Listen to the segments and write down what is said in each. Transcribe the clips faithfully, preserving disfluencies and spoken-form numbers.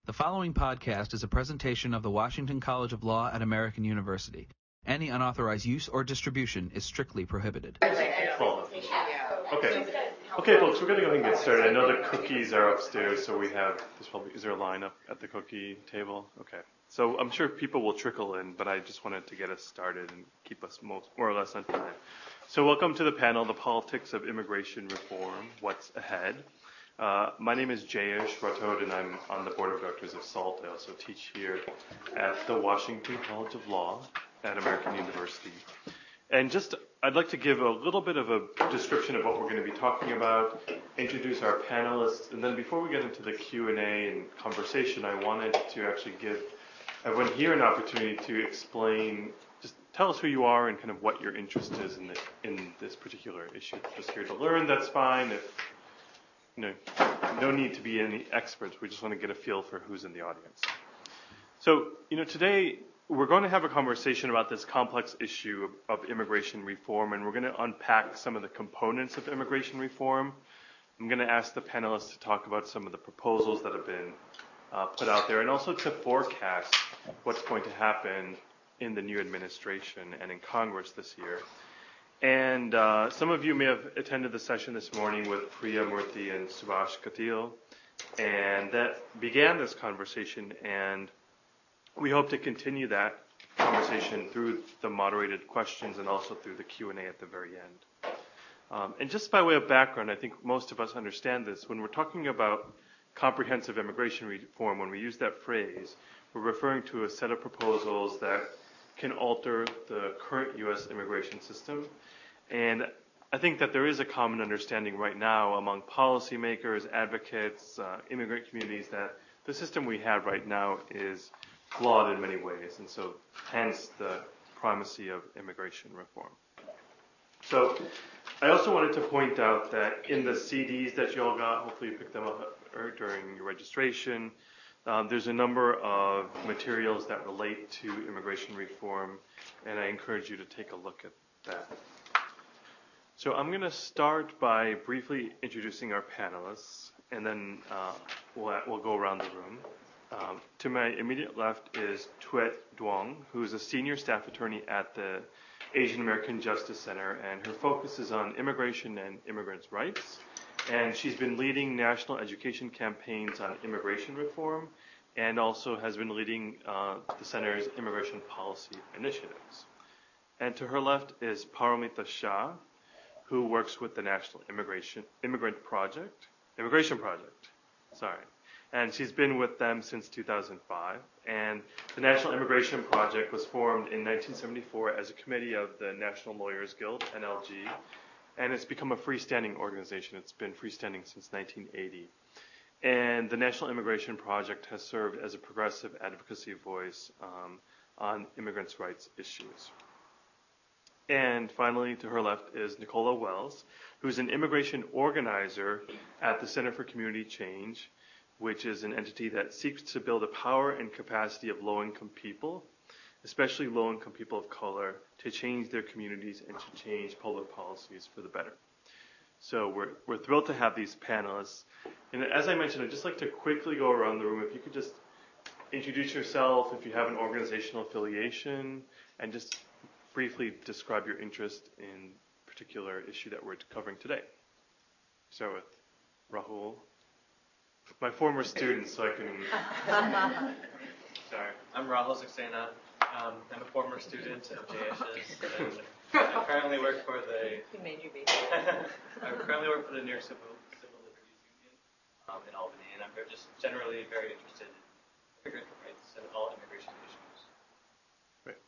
The following podcast is a presentation of the Washington College of Law at American University. Any unauthorized use or distribution is strictly prohibited. Okay. Okay, folks, we're going to go ahead and get started. I know the cookies are upstairs, so we have, there's probably, is there a line up at the cookie table? Okay. So I'm sure people will trickle in, but I just wanted to get us started and keep us most, more or less on time. So welcome to the panel, The Politics of Immigration Reform, What's Ahead? Uh, my name is Jayesh Rathod, and I'm on the board of directors of SALT. I also teach here at the Washington College of Law at American University. And just, I'd like to give a little bit of a description of what we're going to be talking about, introduce our panelists, and then before we get into the Q and A and conversation, I wanted to actually give everyone here an opportunity to explain, just tell us who you are and kind of what your interest is in, the, in this particular issue. If you're just here to learn, that's fine. If you know, no need to be any experts. We just want to get a feel for who's in the audience. So, you know, today we're going to have a conversation about this complex issue of, of immigration reform, and we're going to unpack some of the components of immigration reform. I'm going to ask the panelists to talk about some of the proposals that have been uh, put out there, and also to forecast what's going to happen in the new administration and in Congress this year. And uh, some of you may have attended the session this morning with Priya Murthy and Subhash Katil, and that began this conversation, and we hope to continue that conversation through the moderated questions and also through the Q and A at the very end. Um, and just by way of background, I think most of us understand this. When we're talking about comprehensive immigration reform, when we use that phrase, we're referring to a set of proposals that can alter the current U S immigration system. And I think that there is a common understanding right now among policymakers, advocates, uh, immigrant communities that the system we have right now is flawed in many ways, and so hence the primacy of immigration reform. So I also wanted to point out that in the C Ds that you all got, hopefully you picked them up during your registration, um, there's a number of materials that relate to immigration reform, and I encourage you to take a look at that. So I'm going to start by briefly introducing our panelists, and then uh, we'll, we'll go around the room. Um, to my immediate left is Thuet Duong, who is a senior staff attorney at the Asian American Justice Center, and her focus is on immigration and immigrants' rights. And she's been leading national education campaigns on immigration reform, and also has been leading uh, the center's immigration policy initiatives. And to her left is Paramita Shah, who works with the National Immigration Immigrant Project, Immigration Project, sorry. And she's been with them since two thousand five. And the National Immigration Project was formed in nineteen seventy-four as a committee of the National Lawyers Guild, N L G, and it's become a freestanding organization. It's been freestanding since nineteen eighty. And the National Immigration Project has served as a progressive advocacy voice um, on immigrants' rights issues. And finally, to her left is Nicola Wells, who's an immigration organizer at the Center for Community Change, which is an entity that seeks to build the power and capacity of low-income people, especially low-income people of color, to change their communities and to change public policies for the better. So we're we're thrilled to have these panelists. And as I mentioned, I'd just like to quickly go around the room. If you could just introduce yourself, if you have an organizational affiliation, and just briefly describe your interest in a particular issue that we're covering today. Start with Rahul. My former student, so I can... Sorry. I'm Rahul Saxena. Um, I'm a former student of Jayesh's, and I currently work for the... He made you be. I currently work for the New York Civil, Civil Liberties Union um, in Albany, and I'm just generally very interested in immigrant rights and all immigration issues. Great.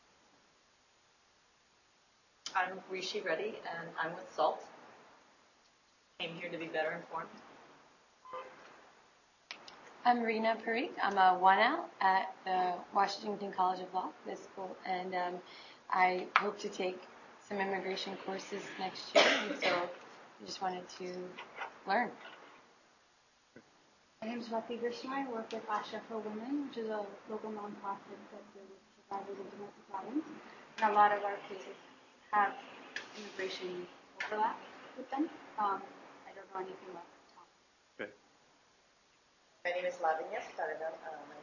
I'm Rishi Reddy, and I'm with SALT. Came here to be better informed. I'm Reena Parikh. I'm a one L at the Washington College of Law, this school, and um, I hope to take some immigration courses next year, and so I just wanted to learn. My name is Swati Krishna. I work with Asha for Women, which is a local nonprofit that deals with survivors of domestic violence, and a lot of our cases have immigration overlap with them. Um, I don't know anything about the topic. Okay. My name is Lavinya Starga. Uh, my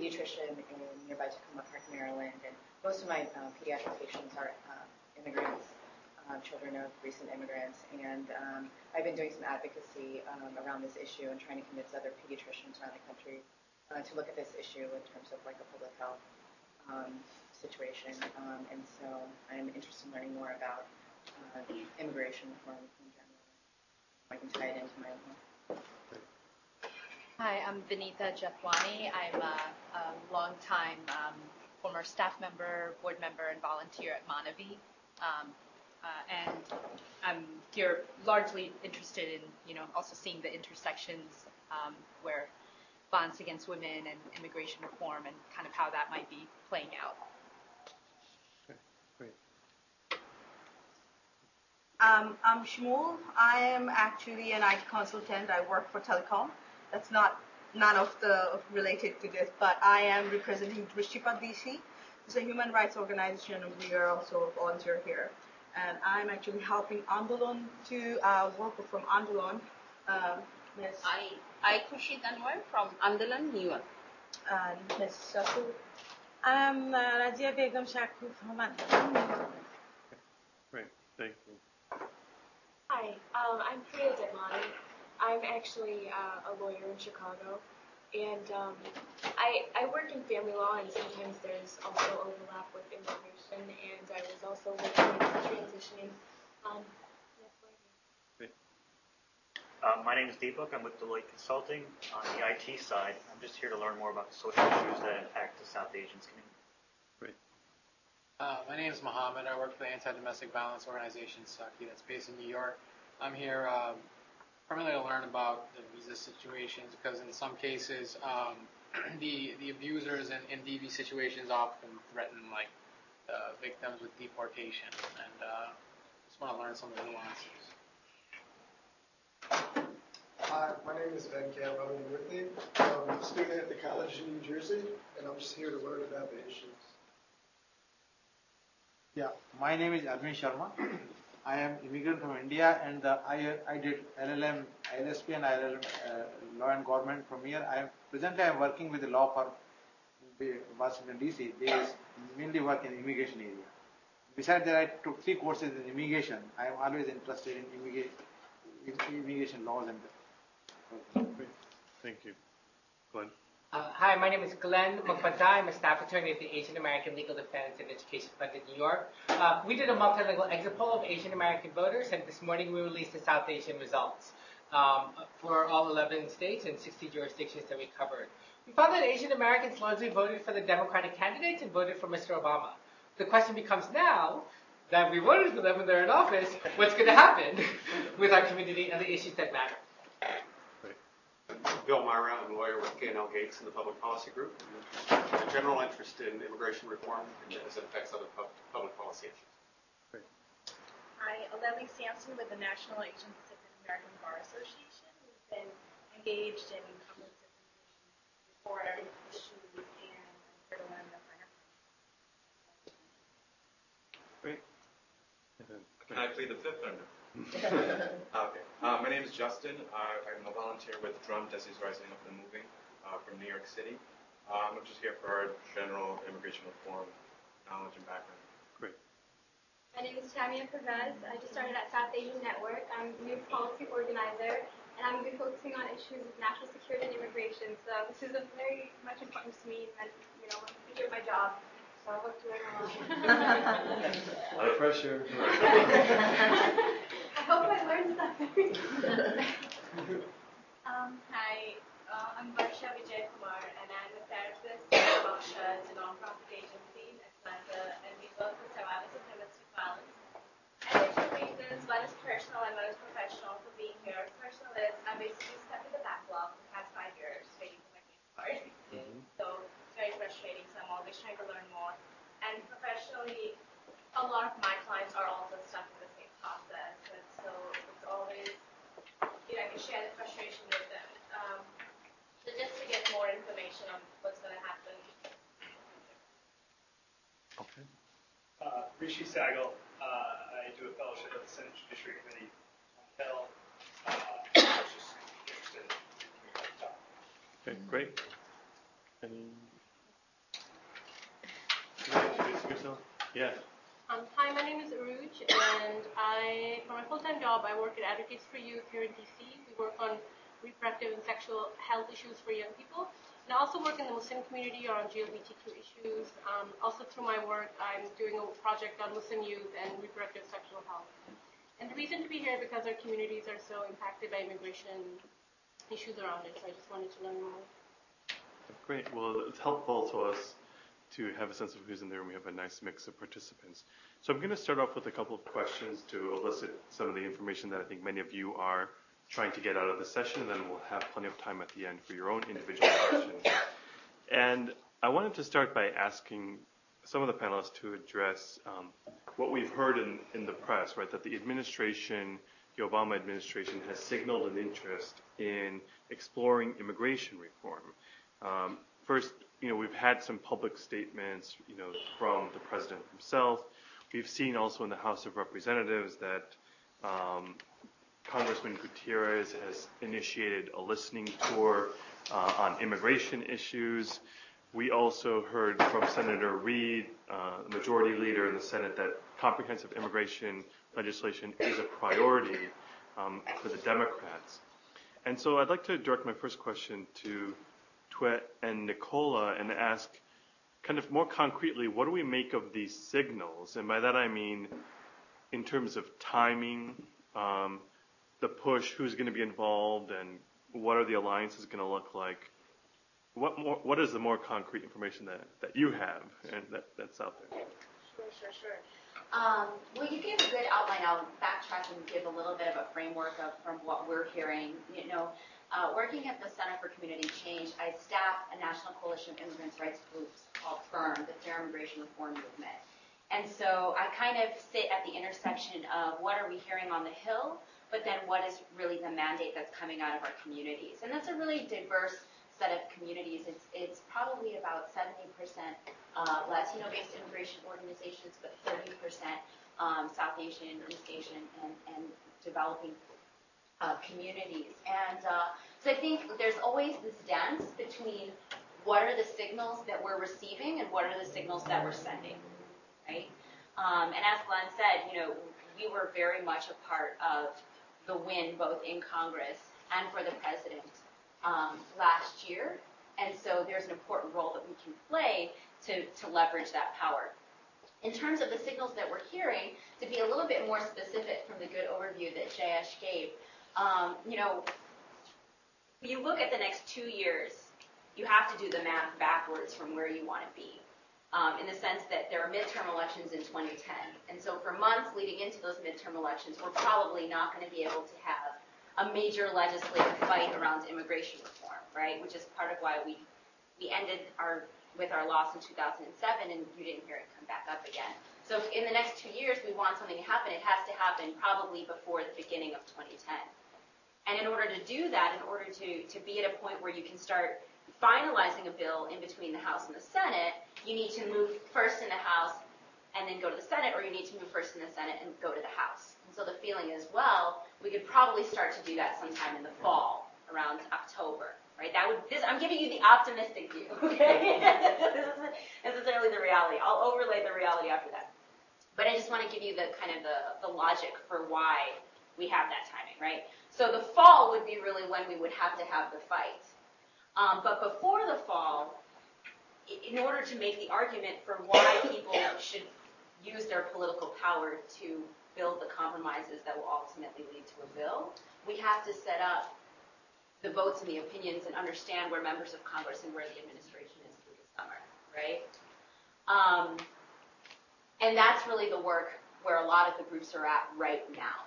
pediatrician in nearby Tacoma Park, Maryland, and most of my uh, pediatric patients are uh, immigrants, uh, children of recent immigrants, and um, I've been doing some advocacy um, around this issue and trying to convince other pediatricians around the country uh, to look at this issue in terms of like a public health um, situation, um, and so I'm interested in learning more about uh, immigration reform in general. I can tie it into my own work. Hi, I'm Vinita Jethwani. I'm a, a longtime um, former staff member, board member, and volunteer at Monavie. Um, uh, and I'm here largely interested in, you know, also seeing the intersections um, where violence against women and immigration reform and kind of how that might be playing out. Okay, great. Um, I'm Shmuel. I am actually an I T consultant. I work for telecom. That's not none of the related to this, but I am representing Drishtipat D C. It's a human rights organization, and we are also a volunteer here. And I'm actually helping Andolon to uh, work from Andolon. Uh, Miss I I Khurshid Anwar from Andalan, New York. And Miss Shaku. I'm uh, Razia Begum Shakku from Andalan. Great, thank you. Hi, um, I'm Priya Devmani. I'm actually uh, a lawyer in Chicago, and um, I, I work in family law, and sometimes there's also overlap with immigration, and I was also working with transitioning. Um, that's why I'm here. Uh, my name is Deepak. I'm with Deloitte Consulting on the I T side. I'm just here to learn more about the social issues that impact the South Asians community. Great. Uh, my name is Mohammed. I work for the Anti-Domestic Violence Organization, Saki, that's based in New York. I'm here um, primarily to learn about the visa situations because in some cases um, the the abusers in, in D V situations often threaten like uh, victims with deportation, and uh, just want to learn some of the nuances. Hi, my name is Venkat Ramanamurthy. I'm a student at the college in New Jersey, and I'm just here to learn about the issues. Yeah, my name is Arvind Sharma. I am immigrant from India, and uh, I I did L L M, L S P, and L L M uh, law and government from here. I am presently I am working with the law firm in Washington D C. They mainly work in immigration area. Besides that, I took three courses in immigration. I am always interested in immigration, immigration laws and. Great. Thank you, Glenn. Uh, hi, my name is Glenn Mukbata. I'm a staff attorney at the Asian American Legal Defense and Education Fund in New York. Uh, we did a multilingual exit poll of Asian American voters, and this morning we released the South Asian results um, for all eleven states and sixty jurisdictions that we covered. We found that Asian Americans largely voted for the Democratic candidates and voted for Mister Obama. The question becomes now that we voted for them and they're in office, what's going to happen with our community and the issues that matter? Bill Myra, I'm a lawyer with K and L Gates in the Public Policy Group. A general interest in immigration reform as it affects other pub- public policy issues. Great. Hi, Aleli Sampson with the National Asian Pacific American Bar Association. We've been engaged in comprehensive immigration reform issues, and I'm here to learn the finer points. Great. Can I plead the fifth or no? Okay. Uh, my name is Justin. Uh, I'm a volunteer with Drum Desi's Rising Up and Moving uh, from New York City. Um, I'm just here for our general immigration reform knowledge and background. Great. My name is Tamia Pervez. I just started at South Asian Network. I'm a youth policy organizer, and I'm going to be focusing on issues of national security and immigration. So this is a very much important to me, and you know, I'm here at my job. So I hope to learn a lot. A lot of pressure. I hope I learned something. um, hi, uh, I'm Varsha Vijay Kumar, and I'm a therapist at Varsha. It's a non-profit agency in Atlanta, and we work with survivors of domestic violence. And there's two reasons. One is personal and one is professional for being here. Personal is I'm basically stuck in the backlog for the past five years waiting for my green card. Mm-hmm. So it's very frustrating, so I'm always trying to learn more. And professionally, a lot of my clients are also stuck in the same process, and so it's always, you know, I can share the frustration with them. Um, so just to get more information on what's going to happen. Okay. Uh, Rishi Sagal. Uh, I do a fellowship at the Senate Judiciary Committee on Hill. Uh, I was just interested in hearing about the topic. Okay, great. Any still? Yeah. Um, hi, my name is Aruj, and I, for my full-time job, I work at Advocates for Youth here in D C. We work on reproductive and sexual health issues for young people. And I also work in the Muslim community on L G B T Q issues. Um, also through my work, I'm doing a project on Muslim youth and reproductive sexual health. And the reason to be here because our communities are so impacted by immigration issues around it. So I just wanted to learn more. Great. Well, it's helpful to us to have a sense of who's in there, and we have a nice mix of participants. So I'm going to start off with a couple of questions to elicit some of the information that I think many of you are trying to get out of the session, and then we'll have plenty of time at the end for your own individual questions. And I wanted to start by asking some of the panelists to address um, what we've heard in, in the press, right, that the administration, the Obama administration, has signaled an interest in exploring immigration reform. Um, first, you know, we've had some public statements, you know, from the president himself. We've seen also in the House of Representatives that um, Congressman Gutierrez has initiated a listening tour uh, on immigration issues. We also heard from Senator Reid, uh, the majority leader in the Senate, that comprehensive immigration legislation is a priority um, for the Democrats. And so I'd like to direct my first question to Tuet and Nicola and ask kind of more concretely, what do we make of these signals? And by that I mean in terms of timing, um, the push, who's going to be involved, and what are the alliances going to look like? What more, what is the more concrete information that, that you have and that, that's out there? Sure, sure, sure. Um, well, you gave a good outline. I'll backtrack and give a little bit of a framework of from what we're hearing. You know, uh, working at the Center for Community Change, I staff a national coalition of immigrants' rights groups called FIRM, the Fair Immigration Reform Movement. And so I kind of sit at the intersection of what are we hearing on the Hill, but then what is really the mandate that's coming out of our communities. And that's a really diverse set of communities. It's it's probably about seventy percent uh, Latino-based immigration organizations, but thirty percent um, South Asian, East Asian, and, and developing uh, communities. And uh, so I think there's always this dance between what are the signals that we're receiving and what are the signals that we're sending, right? Um, and as Glenn said, you know, we were very much a part of the win both in Congress and for the president Um, last year, and so there's an important role that we can play to, to leverage that power. In terms of the signals that we're hearing, to be a little bit more specific from the good overview that Jayesh gave, um, you know, when you look at the next two years, you have to do the math backwards from where you want to be, um, in the sense that there are midterm elections in twenty ten, and so for months leading into those midterm elections, we're probably not going to be able to have a major legislative fight around immigration reform, right? Which is part of why we we ended our with our loss in two thousand seven, and you didn't hear it come back up again. So if in the next two years we want something to happen, it has to happen probably before the beginning of twenty ten. And in order to do that, in order to, to be at a point where you can start finalizing a bill in between the House and the Senate, you need to move first in the House and then go to the Senate, or you need to move first in the Senate and go to the House. And so the feeling is, well, we could probably start to do that sometime in the fall, around October, right? That would. This, I'm giving you the optimistic view, okay? This isn't necessarily the reality. I'll overlay the reality after that. But I just want to give you the kind of the, the logic for why we have that timing, right? So the fall would be really when we would have to have the fight. Um, but before the fall, in order to make the argument for why people should use their political power to build the compromises that will ultimately lead to a bill, we have to set up the votes and the opinions and understand where members of Congress and where the administration is through the summer, right? Um, and that's really the work where a lot of the groups are at right now.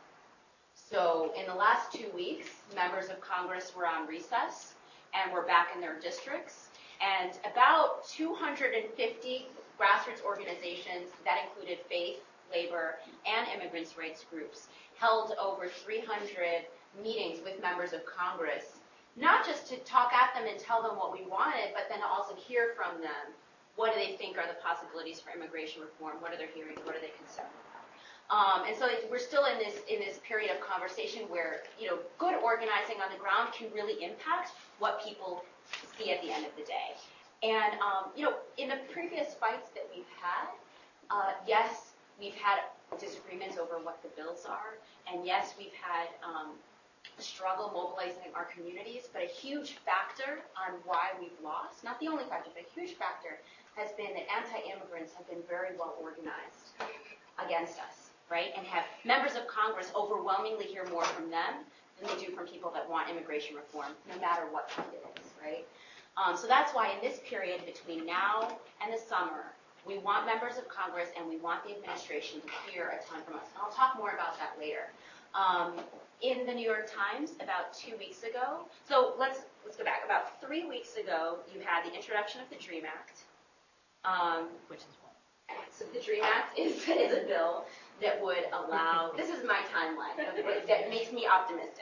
So in the last two weeks, members of Congress were on recess and were back in their districts, and about two hundred fifty grassroots organizations, that included faith, labor, and immigrants' rights groups, held over three hundred meetings with members of Congress, not just to talk at them and tell them what we wanted, but then to also hear from them. What do they think are the possibilities for immigration reform? What are they hearing? What are they concerned about? Um, and so it, we're still in this in this period of conversation where, you know, good organizing on the ground can really impact what people see at the end of the day. And, um, you know, in the previous fights that we've had, Uh, yes, we've had disagreements over what the bills are, and yes, we've had um, a struggle mobilizing our communities, but a huge factor on why we've lost, not the only factor, but a huge factor, has been that anti-immigrants have been very well organized against us, right? And have members of Congress overwhelmingly hear more from them than they do from people that want immigration reform, no matter what kind it is, right? Um, so that's why in this period between now and the summer, we want members of Congress and we want the administration to hear a ton from us. And I'll talk more about that later. Um, in the New York Times about two weeks ago, so let's let's go back. About three weeks ago, you had the introduction of the DREAM Act. Um, Which is what? So the DREAM Act is, is a bill that would allow, this is my timeline, that makes me optimistic.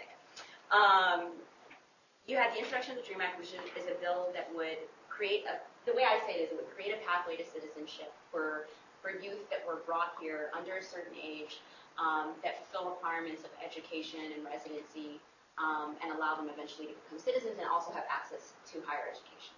Um, you had the introduction of the DREAM Act, which is, is a bill that would create a, the way I say it is it would create a pathway to citizenship for, for youth that were brought here under a certain age um, that fulfill requirements of education and residency um, and allow them eventually to become citizens and also have access to higher education.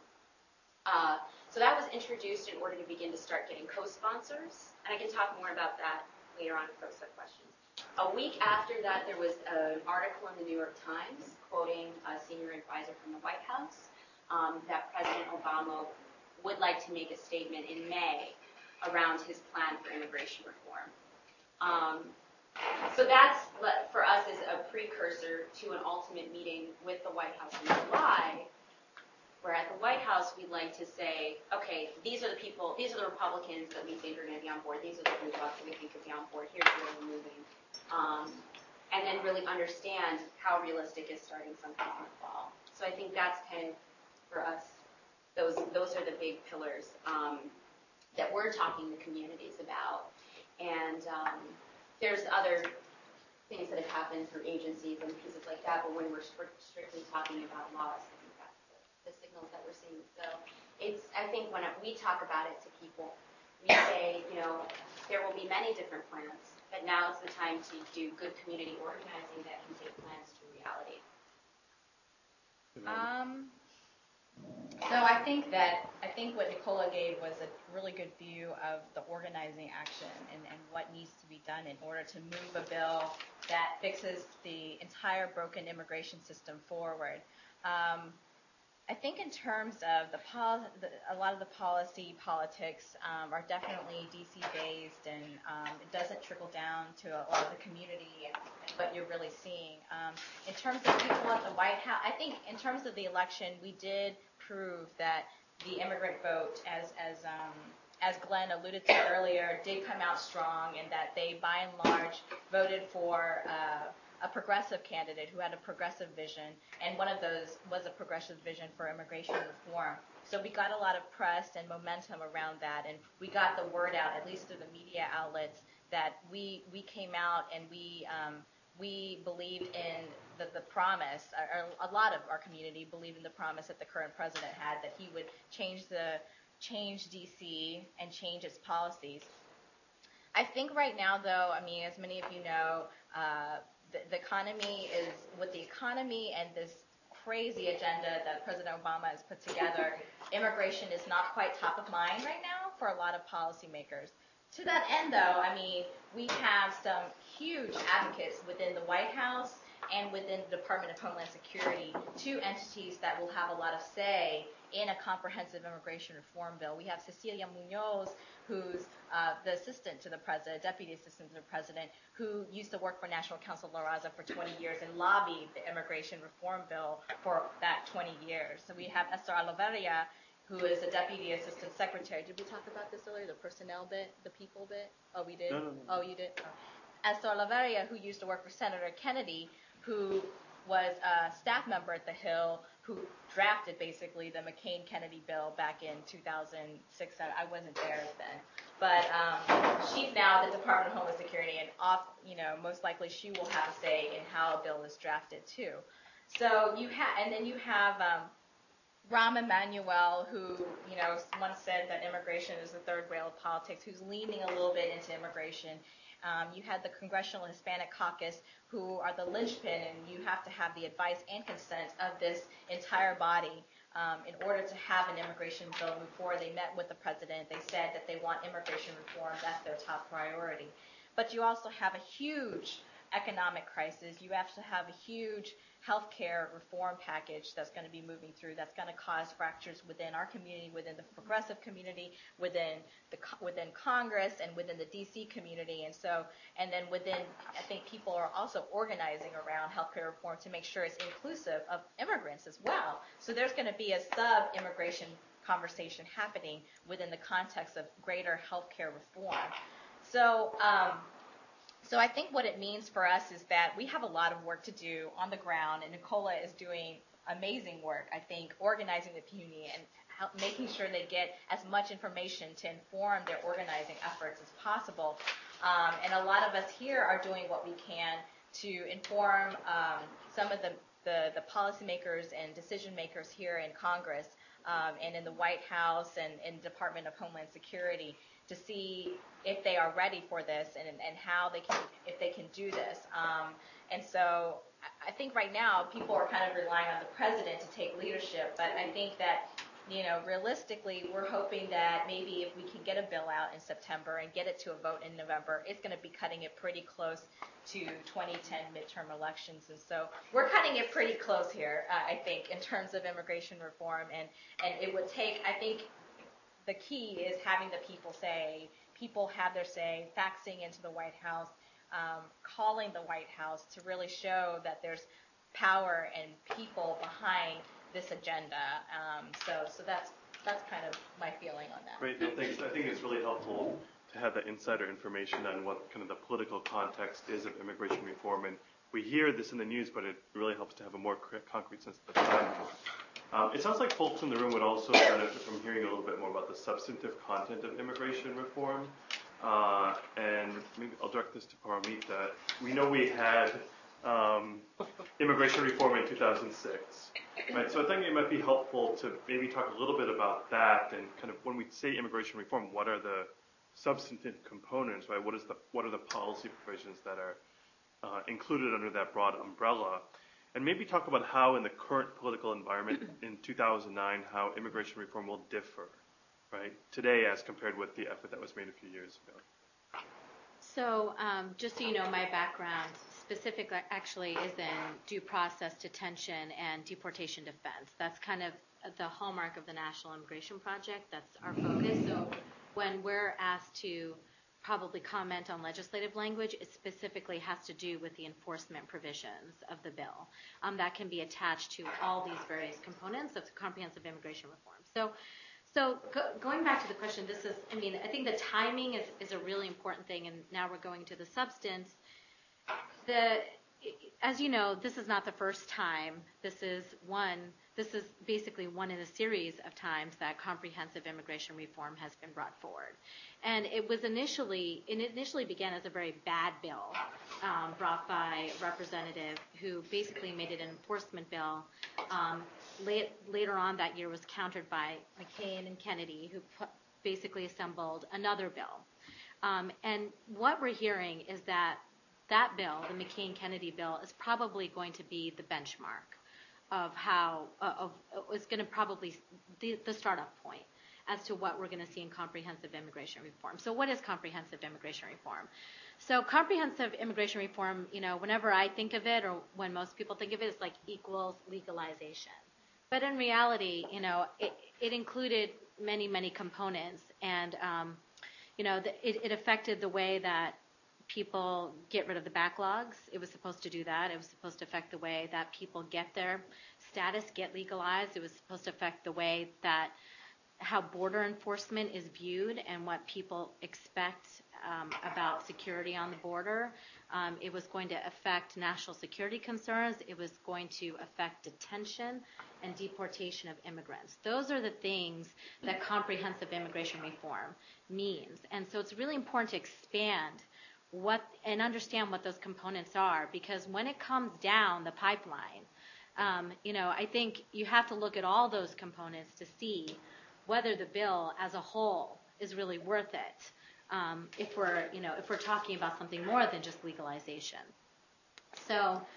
Uh, so that was introduced in order to begin to start getting co-sponsors, and I can talk more about that later on if folks have questions. A week after that, there was an article in the New York Times quoting a senior advisor from the White House um, that President Obama would like to make a statement in May around his plan for immigration reform. Um, so that's, for us, is a precursor to an ultimate meeting with the White House in July, where at the White House we'd like to say, okay, these are the people, these are the Republicans that we think are going to be on board, these are the blue blocs that we think could be on board, here's where we're moving. Um, and then really understand how realistic is starting something in the fall. So I think that's kind of, for us, those those are the big pillars um, that we're talking to communities about. And um, there's other things that have happened through agencies and pieces like that, but when we're strict, strictly talking about laws, I think that's the, the signals that we're seeing. So it's, I think when we talk about it to people, we say, you know, there will be many different plans, but now it's the time to do good community organizing that can take plans to reality. Um, so I think that, I think what Nicola gave was a really good view of the organizing action and, and what needs to be done in order to move a bill that fixes the entire broken immigration system forward. Um, I think in terms of the, pol- the a lot of the policy politics um, are definitely D C based, and um, it doesn't trickle down to a lot of the community and, and what you're really seeing. Um, in terms of people at the White House, I think in terms of the election, we did prove that the immigrant vote, as as um, as Glenn alluded to earlier, did come out strong, and that they by and large voted for Uh, a progressive candidate who had a progressive vision, and one of those was a progressive vision for immigration reform. So we got a lot of press and momentum around that, and we got the word out, at least through the media outlets, that we we came out and we um, we believed in the, the promise, or a lot of our community believed in the promise that the current president had, that he would change the change D C and change its policies. I think right now, though, I mean, as many of you know, uh, The, the economy is, with the economy and this crazy agenda that President Obama has put together, immigration is not quite top of mind right now for a lot of policymakers. To that end, though, I mean, we have some huge advocates within the White House and within the Department of Homeland Security, two entities that will have a lot of say in a comprehensive immigration reform bill. We have Cecilia Munoz, who's uh, the assistant to the president, deputy assistant to the president, who used to work for National Council La Raza for twenty years and lobbied the immigration reform bill for that twenty years. So we have Esther Oliveria, who is a deputy assistant secretary. Did we talk about this earlier, the personnel bit, the people bit? Oh, we did? No, no, no. Oh, you did? Oh. Esther Oliveria, who used to work for Senator Kennedy, who was a staff member at the Hill, who drafted basically the McCain-Kennedy bill back in two thousand six. I wasn't there then. But um, she's now at the Department of Homeland Security, and off, you know, most likely she will have a say in how a bill is drafted too. So you have, and then you have um, Rahm Emanuel, who, you know, once said that immigration is the third rail of politics, who's leaning a little bit into immigration. Um, you had the Congressional Hispanic Caucus, who are the linchpin, and you have to have the advice and consent of this entire body Um, in order to have an immigration bill move forward, they met with the president. They said that they want immigration reform. That's their top priority. But you also have a huge economic crisis. You have to have a huge healthcare reform package that's going to be moving through. That's going to cause fractures within our community, within the progressive community, within the within Congress, and within the D C community. And so, and then within, I think people are also organizing around healthcare reform to make sure it's inclusive of immigrants as well. So there's going to be a sub-immigration conversation happening within the context of greater healthcare reform. So. Um, So I think what it means for us is that we have a lot of work to do on the ground, and Nicola is doing amazing work, I think, organizing the community and help, making sure they get as much information to inform their organizing efforts as possible. Um, and a lot of us here are doing what we can to inform um, some of the, the, the policymakers and decision makers here in Congress um, and in the White House and in the Department of Homeland Security to see if they are ready for this and, and how they can, if they can do this. Um, and so I think right now people are kind of relying on the president to take leadership, but I think that, you know, realistically, we're hoping that maybe if we can get a bill out in September and get it to a vote in November, it's going to be cutting it pretty close to twenty ten midterm elections. And so we're cutting it pretty close here, uh, I think, in terms of immigration reform. And, and it would take, I think, the key is having the people say, people have their say, faxing into the White House, um, calling the White House to really show that there's power and people behind this agenda. Um, so, so that's that's kind of my feeling on that. Great, no, thanks. I think it's really helpful to have that insider information on what kind of the political context is of immigration reform. And we hear this in the news, but it really helps to have a more concrete sense of the time. Um, it sounds like folks in the room would also benefit from hearing a little bit more about the substantive content of immigration reform. Uh, and maybe I'll direct this to Paramita. We know we had um, immigration reform in two thousand six, right? So I think it might be helpful to maybe talk a little bit about that and kind of when we say immigration reform, what are the substantive components, right? What is the what are the policy provisions that are uh, included under that broad umbrella? And maybe talk about how in the current political environment in two thousand nine, how immigration reform will differ, right, today as compared with the effort that was made a few years ago. So um, just so you know, my background specifically actually is in due process detention and deportation defense. That's kind of the hallmark of the National Immigration Project. That's our focus. So when we're asked to probably comment on legislative language, it specifically has to do with the enforcement provisions of the bill. Um, that can be attached to all these various components of comprehensive immigration reform. So, so go, going back to the question, this is, I mean, I think the timing is, is a really important thing, and now we're going to the substance. The, as you know, this is not the first time. This is one, this is basically one in a series of times that comprehensive immigration reform has been brought forward. And it was initially, it initially began as a very bad bill um, brought by a representative who basically made it an enforcement bill. Um, late, later on that year was countered by McCain and Kennedy, who put, basically assembled another bill. Um, and what we're hearing is that that bill, the McCain-Kennedy bill, is probably going to be the benchmark of how, uh, of, is going to probably the, the startup point as to what we're going to see in comprehensive immigration reform. So what is comprehensive immigration reform? So comprehensive immigration reform, you know, whenever I think of it or when most people think of it, it's like equals legalization. But in reality, you know, it, it included many, many components. And, um, you know, the, it, it affected the way that people get rid of the backlogs. It was supposed to do that. It was supposed to affect the way that people get their status, get legalized. It was supposed to affect the way that how border enforcement is viewed and what people expect um, about security on the border. Um, it was going to affect national security concerns. It was going to affect detention and deportation of immigrants. Those are the things that comprehensive immigration reform means. And so it's really important to expand what and understand what those components are, because when it comes down the pipeline, um, you know, I think you have to look at all those components to see whether the bill as a whole is really worth it. Um, if we're, you know, if we're talking about something more than just legalization. So,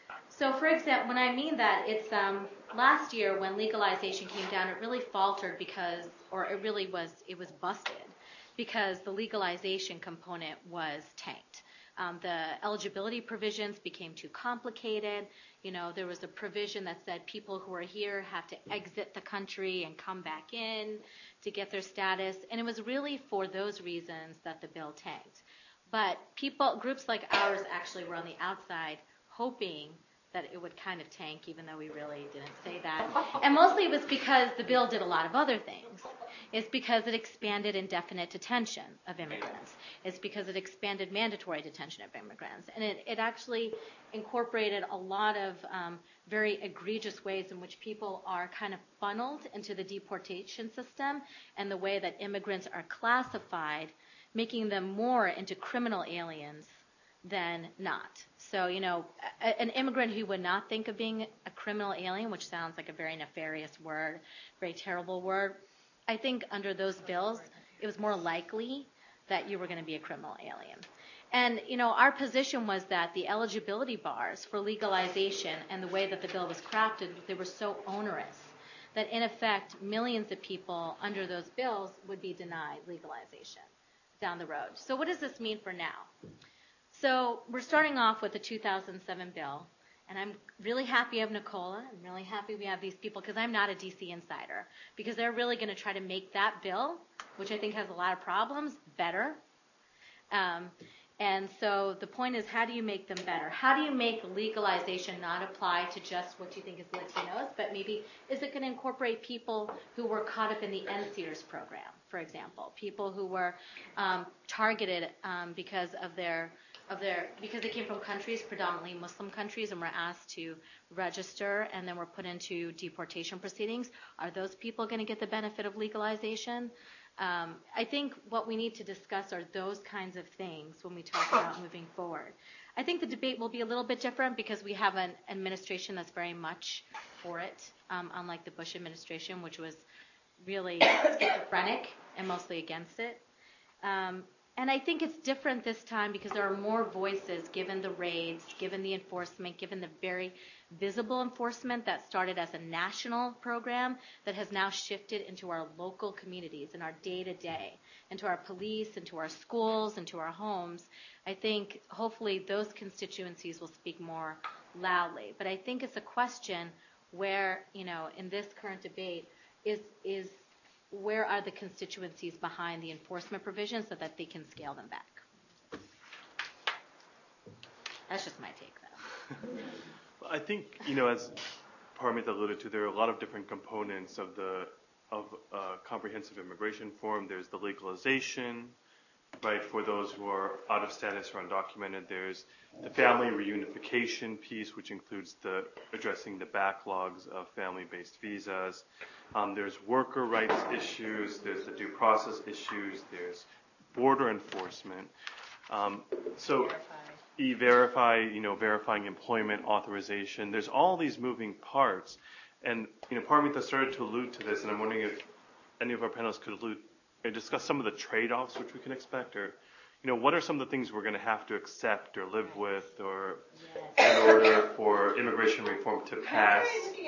So, for example, when I mean that, it's um, last year when legalization came down, it really faltered because, or it really was, it was busted because the legalization component was tanked. Um, the eligibility provisions became too complicated. You know, there was a provision that said people who are here have to exit the country and come back in to get their status. And it was really for those reasons that the bill tanked. But people, groups like ours actually were on the outside hoping that it would kind of tank, even though we really didn't say that. And mostly it was because the bill did a lot of other things. It's because it expanded indefinite detention of immigrants. It's because it expanded mandatory detention of immigrants. And it, it actually incorporated a lot of um, very egregious ways in which people are kind of funneled into the deportation system and the way that immigrants are classified, making them more into criminal aliens than not. So, you know, a, an immigrant who would not think of being a criminal alien, which sounds like a very nefarious word, very terrible word, I think under those bills, it was more likely that you were going to be a criminal alien. And, you know, our position was that the eligibility bars for legalization and the way that the bill was crafted, they were so onerous that, in effect, millions of people under those bills would be denied legalization down the road. So what does this mean for now? So we're starting off with the two thousand seven bill, and I'm really happy I have Nicola. I'm really happy we have these people because I'm not a D C insider, because they're really going to try to make that bill, which I think has a lot of problems, better. Um, and so the point is, how do you make them better? How do you make legalization not apply to just what you think is Latinos, but maybe is it going to incorporate people who were caught up in the N SEERS program, for example, people who were um, targeted um, because of their of their because they came from countries, predominantly Muslim countries, and were asked to register and then were put into deportation proceedings. Are those people going to get the benefit of legalization? Um, I think what we need to discuss are those kinds of things when we talk about moving forward. I think the debate will be a little bit different because we have an administration that's very much for it, um, unlike the Bush administration, which was really schizophrenic and mostly against it. Um, And I think it's different this time because there are more voices given the raids, given the enforcement, given the very visible enforcement that started as a national program that has now shifted into our local communities, in our day-to-day, into our police, into our schools, into our homes. I think hopefully those constituencies will speak more loudly. But I think it's a question where, you know, in this current debate, is is where are the constituencies behind the enforcement provisions so that they can scale them back? That's just my take, though. Well, I think, you know, as Paramita alluded to, there are a lot of different components of the of uh, comprehensive immigration reform. There's the legalization, right, for those who are out of status or undocumented. There's the family reunification piece, which includes the addressing the backlogs of family-based visas. Um, there's worker rights issues. There's the due process issues. There's border enforcement. Um, so e-verify, you know, verifying employment authorization. There's all these moving parts. And, you know, Paramita started to allude to this, and I'm wondering if any of our panelists could allude or discuss some of the trade-offs which we can expect, or, you know, what are some of the things we're going to have to accept or live with, or yes. in order for immigration reform to pass?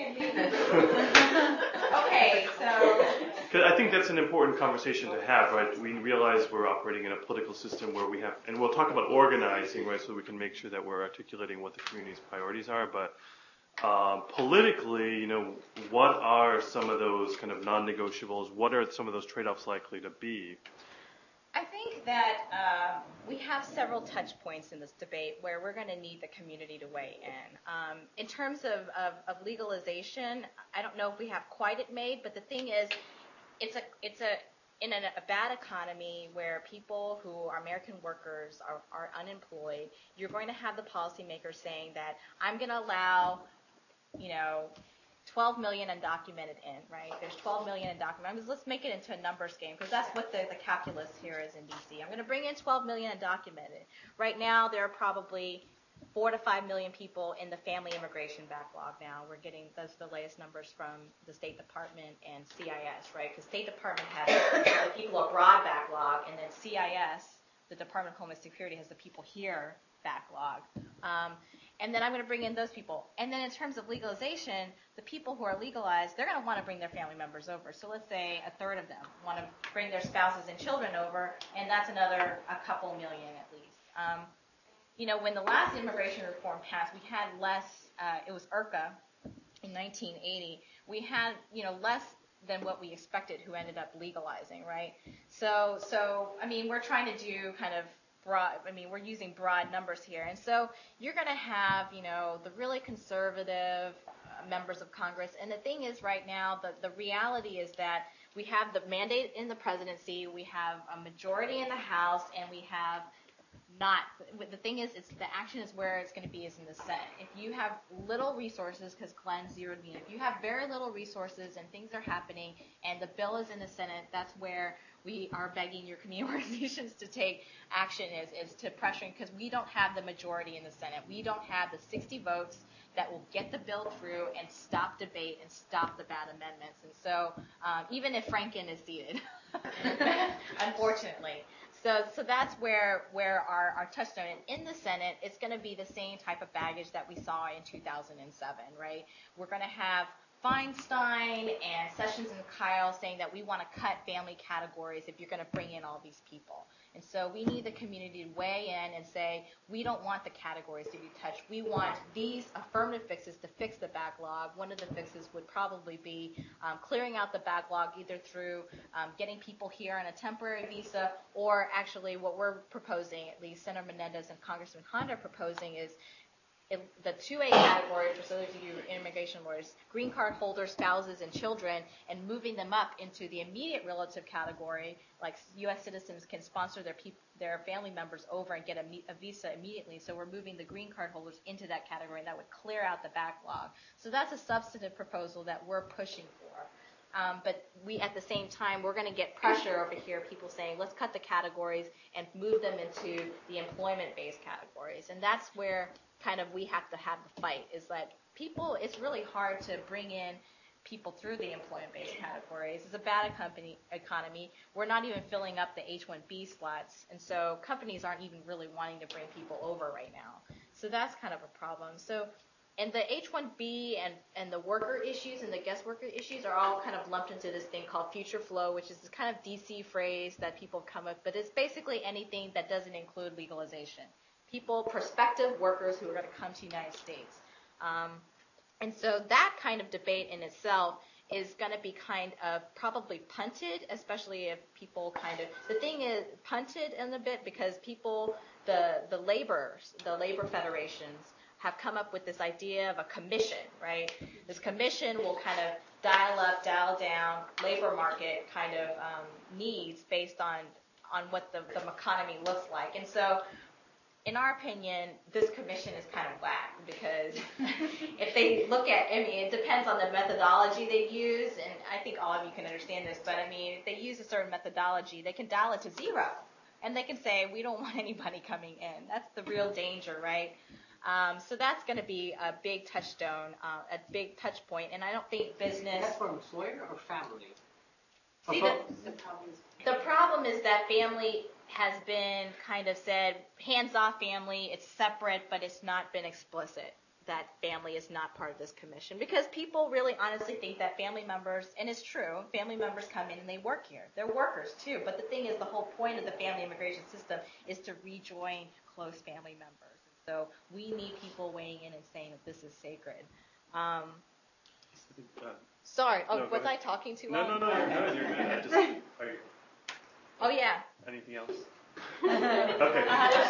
Okay, so. Because I think that's an important conversation to have, right? We realize we're operating in a political system where we have, and we'll talk about organizing, right, so we can make sure that we're articulating what the community's priorities are, but Um, politically, you know, what are some of those kind of non-negotiables? What are some of those trade-offs likely to be? I think that uh, we have several touch points in this debate where we're going to need the community to weigh in. Um, in terms of, of, of legalization, I don't know if we have quite it made, but the thing is, it's a it's a in a, a bad economy where people who are American workers are, are unemployed, you're going to have the policymakers saying that I'm going to allow, you know, twelve million undocumented in, right? There's twelve million undocumented. Let's make it into a numbers game because that's what the, the calculus here is in D C. I'm going to bring in twelve million undocumented. Right now, there are probably four to five million people in the family immigration backlog now. We're getting those the latest numbers from the State Department and C I S, right? Because State Department has the people abroad backlog, and then C I S, the Department of Homeland Security, has the people here backlog. Um, and then I'm going to bring in those people. And then in terms of legalization, the people who are legalized, they're going to want to bring their family members over. So let's say a third of them want to bring their spouses and children over, and that's another a couple million at least. Um, you know, when the last immigration reform passed, we had less, uh, it was IRCA in nineteen eighty, we had, you know, less than what we expected who ended up legalizing, right? So, so I mean, we're trying to do kind of broad, I mean, we're using broad numbers here. And so you're going to have, you know, the really conservative uh, members of Congress. And the thing is right now, the, the reality is that we have the mandate in the presidency, we have a majority in the House, and we have not, the thing is, it's the action is where it's going to be is in the Senate. If you have little resources, because Glenn zeroed me in, if you have very little resources and things are happening and the bill is in the Senate, that's where we are begging your community organizations to take action is, is to pressuring, because we don't have the majority in the Senate. We don't have the sixty votes that will get the bill through and stop debate and stop the bad amendments. And so um, even if Franken is seated, unfortunately. So, so that's where where our, our touchstone. And in the Senate, it's going to be the same type of baggage that we saw in two thousand seven, right? We're going to have Feinstein and Sessions and Kyle saying that we want to cut family categories if you're going to bring in all these people. And so we need the community to weigh in and say, we don't want the categories to be touched. We want these affirmative fixes to fix the backlog. One of the fixes would probably be um, clearing out the backlog either through um, getting people here on a temporary visa, or actually what we're proposing, at least Senator Menendez and Congressman Honda are proposing, is It, the two A category, for those of you immigration lawyers, green card holders, spouses, and children, and moving them up into the immediate relative category, like U S citizens can sponsor their peop- their family members over and get a, a visa immediately. So we're moving the green card holders into that category, and that would clear out the backlog. So that's a substantive proposal that we're pushing for. Um, but we, at the same time, we're going to get pressure over here, people saying, let's cut the categories and move them into the employment-based categories. And that's where kind of we have to have the fight, is that people, it's really hard to bring in people through the employment-based categories. It's a bad company, economy. We're not even filling up the H one B slots, and so companies aren't even really wanting to bring people over right now. So that's kind of a problem. So, and the H one B and, and the worker issues and the guest worker issues are all kind of lumped into this thing called future flow, which is this kind of D C phrase that people come up with, but it's basically anything that doesn't include legalization. People, prospective workers who are going to come to the United States. Um, and so that kind of debate in itself is going to be kind of probably punted, especially if people kind of, the thing is punted in a bit because people, the, the labor, the labor federations have come up with this idea of a commission, right? This commission will kind of dial up, dial down labor market kind of um, needs based on, on what the, the economy looks like. And so in our opinion, this commission is kind of whack because if they look at, I mean, it depends on the methodology they use, and I think all of you can understand this, but I mean, if they use a certain methodology, they can dial it to zero, and they can say, we don't want anybody coming in. That's the real danger, right? Um, so that's going to be a big touchstone, uh, a big touch point, and I don't think business... That's for employer or family? See, the, the, problem is, the problem is that family has been kind of said, hands-off family, it's separate, but it's not been explicit that family is not part of this commission. Because people really honestly think that family members, and it's true, family members come in and they work here. They're workers too, but the thing is, the whole point of the family immigration system is to rejoin close family members. So we need people weighing in and saying that this is sacred. Um, sorry, oh, no, was ahead. I talking too no, long? No, no, you're good, you're good. I just, are you, oh, yeah. Anything else? Okay.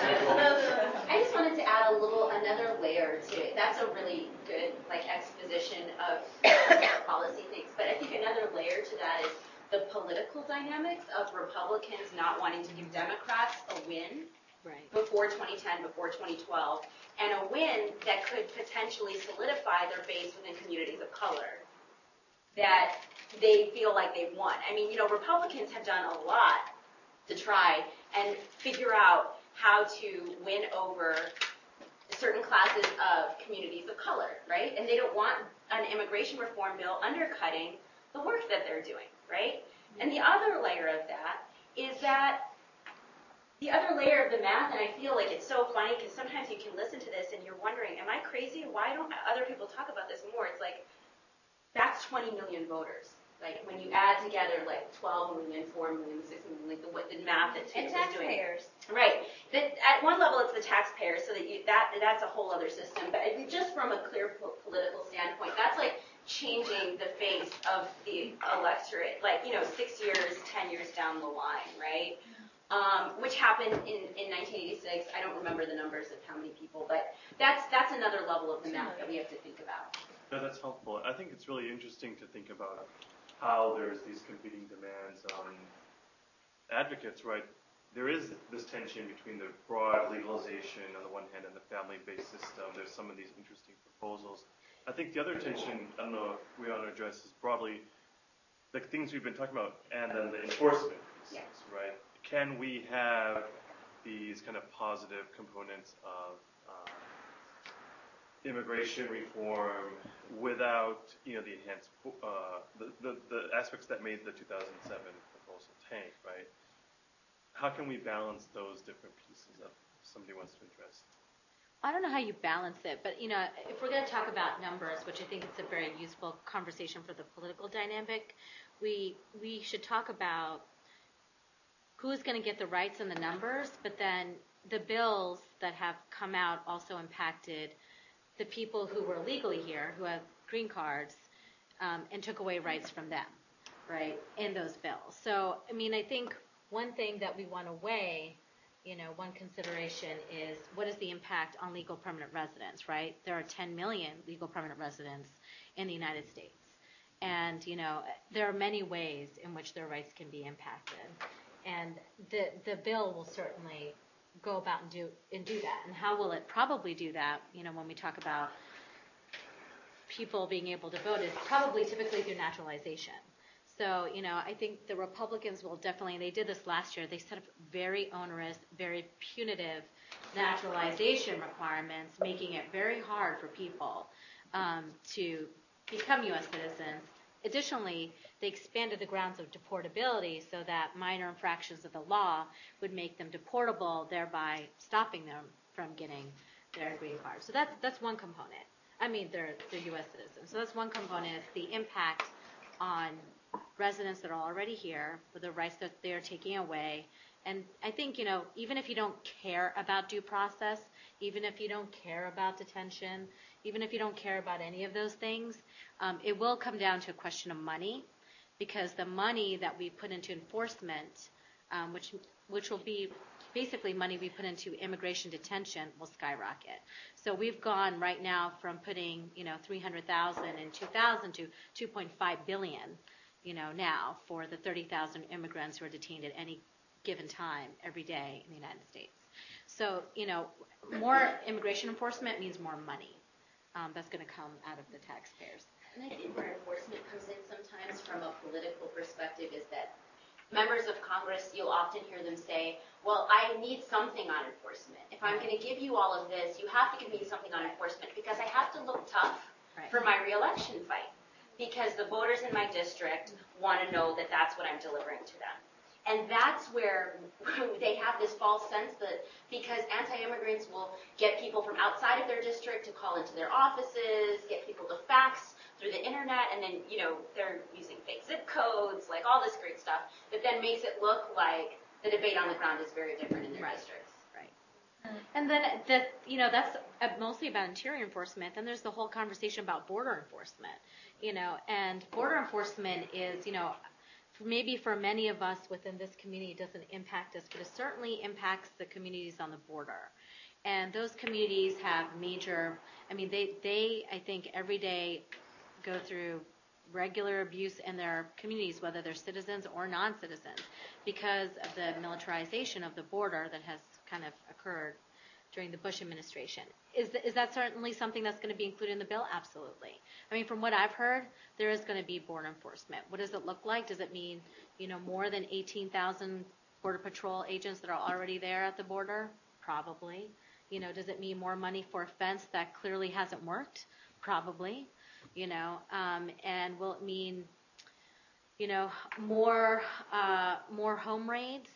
I just wanted to add a little, another layer to it. That's a really good, like, exposition of policy things. But I think another layer to that is the political dynamics of Republicans not wanting to give Democrats a win right. before twenty ten, before twenty twelve, and a win that could potentially solidify their base within communities of color that they feel like they've won. I mean, you know, Republicans have done a lot to try and figure out how to win over certain classes of communities of color, right? And they don't want an immigration reform bill undercutting the work that they're doing, right? And the other layer of that is that the other layer of the math, and I feel like it's so funny because sometimes you can listen to this and you're wondering, am I crazy? Why don't other people talk about this more? It's like, that's twenty million voters. Like when you add together like twelve million, four million, six million, like the, what the math that Tim And was doing. taxpayers. Right. That at one level it's the taxpayers, so that you, that that's a whole other system. But I think just from a clear po- political standpoint, that's like changing the face of the electorate. Like you know, six years, ten years down the line, right? Um, which happened in, in nineteen eighty-six. I don't remember the numbers of how many people, but that's that's another level of the math that we have to think about. No, that's helpful. I think it's really interesting to think about how there's these competing demands on advocates, right? There is this tension between the broad legalization on the one hand and the family-based system. There's some of these interesting proposals. I think the other tension, I don't know if we want to address this broadly, the things we've been talking about, and then the enforcement pieces, Yeah. right? Can we have these kind of positive components of uh, immigration reform without, you know, the enhanced, uh, the, the, the aspects that made the two thousand seven proposal tank, right? How can we balance those different pieces if somebody wants to address? I don't know how you balance it, but you know, if we're going to talk about numbers, which I think it's a very useful conversation for the political dynamic, we we should talk about who's going to get the rights and the numbers, but then the bills that have come out also impacted the people who were legally here, who have green cards, um, and took away rights from them, right, in those bills. So, I mean, I think one thing that we want to weigh, you know, one consideration is what is the impact on legal permanent residents, right? There are ten million legal permanent residents in the United States. And, you know, there are many ways in which their rights can be impacted. And the the bill will certainly go about and do and do that. And how will it probably do that, you know, when we talk about people being able to vote, is probably typically through naturalization. So, you know, I think the Republicans will definitely, and they did this last year, they set up very onerous, very punitive naturalization requirements, making it very hard for people um, to become U S citizens. Additionally, they expanded the grounds of deportability so that minor infractions of the law would make them deportable, thereby stopping them from getting their green card. So that's that's one component. I mean, they're they're U S citizens. So that's one component. It's the impact on residents that are already here, with the rights that they're taking away. And I think, you know, even if you don't care about due process, even if you don't care about detention, even if you don't care about any of those things, um, it will come down to a question of money, because the money that we put into enforcement, um, which which will be basically money we put into immigration detention, will skyrocket. So we've gone right now from putting, you know, three hundred thousand in two thousand to two point five billion, you know, now for the thirty thousand immigrants who are detained at any given time every day in the United States. So, you know, more immigration enforcement means more money. Um, that's going to come out of the taxpayers. And I think where enforcement comes in sometimes from a political perspective is that members of Congress, you'll often hear them say, well, I need something on enforcement. If I'm going to give you all of this, you have to give me something on enforcement, because I have to look tough right. for my reelection fight, because the voters in my district want to know that that's what I'm delivering to them. And that's where they have this false sense that because anti-immigrants will get people from outside of their district to call into their offices, get people to fax through the internet, and then, you know, they're using fake zip codes, like all this great stuff, that then makes it look like the debate on the ground is very different in their right. districts. Right. And then, the, you know, that's mostly about interior enforcement. Then there's the whole conversation about border enforcement, you know, and border enforcement is, you know, maybe for many of us within this community, it doesn't impact us, but it certainly impacts the communities on the border. And those communities have major, I mean, they, they I think, every day go through regular abuse in their communities, whether they're citizens or non-citizens, because of the militarization of the border that has kind of occurred during the Bush administration. Is, th- is that certainly something that's going to be included in the bill? Absolutely. I mean, from what I've heard, there is going to be border enforcement. What does it look like? Does it mean, you know, more than eighteen thousand Border Patrol agents that are already there at the border? Probably. You know, does it mean more money for a fence that clearly hasn't worked? Probably. You know, um, and will it mean, you know, more uh, more home raids?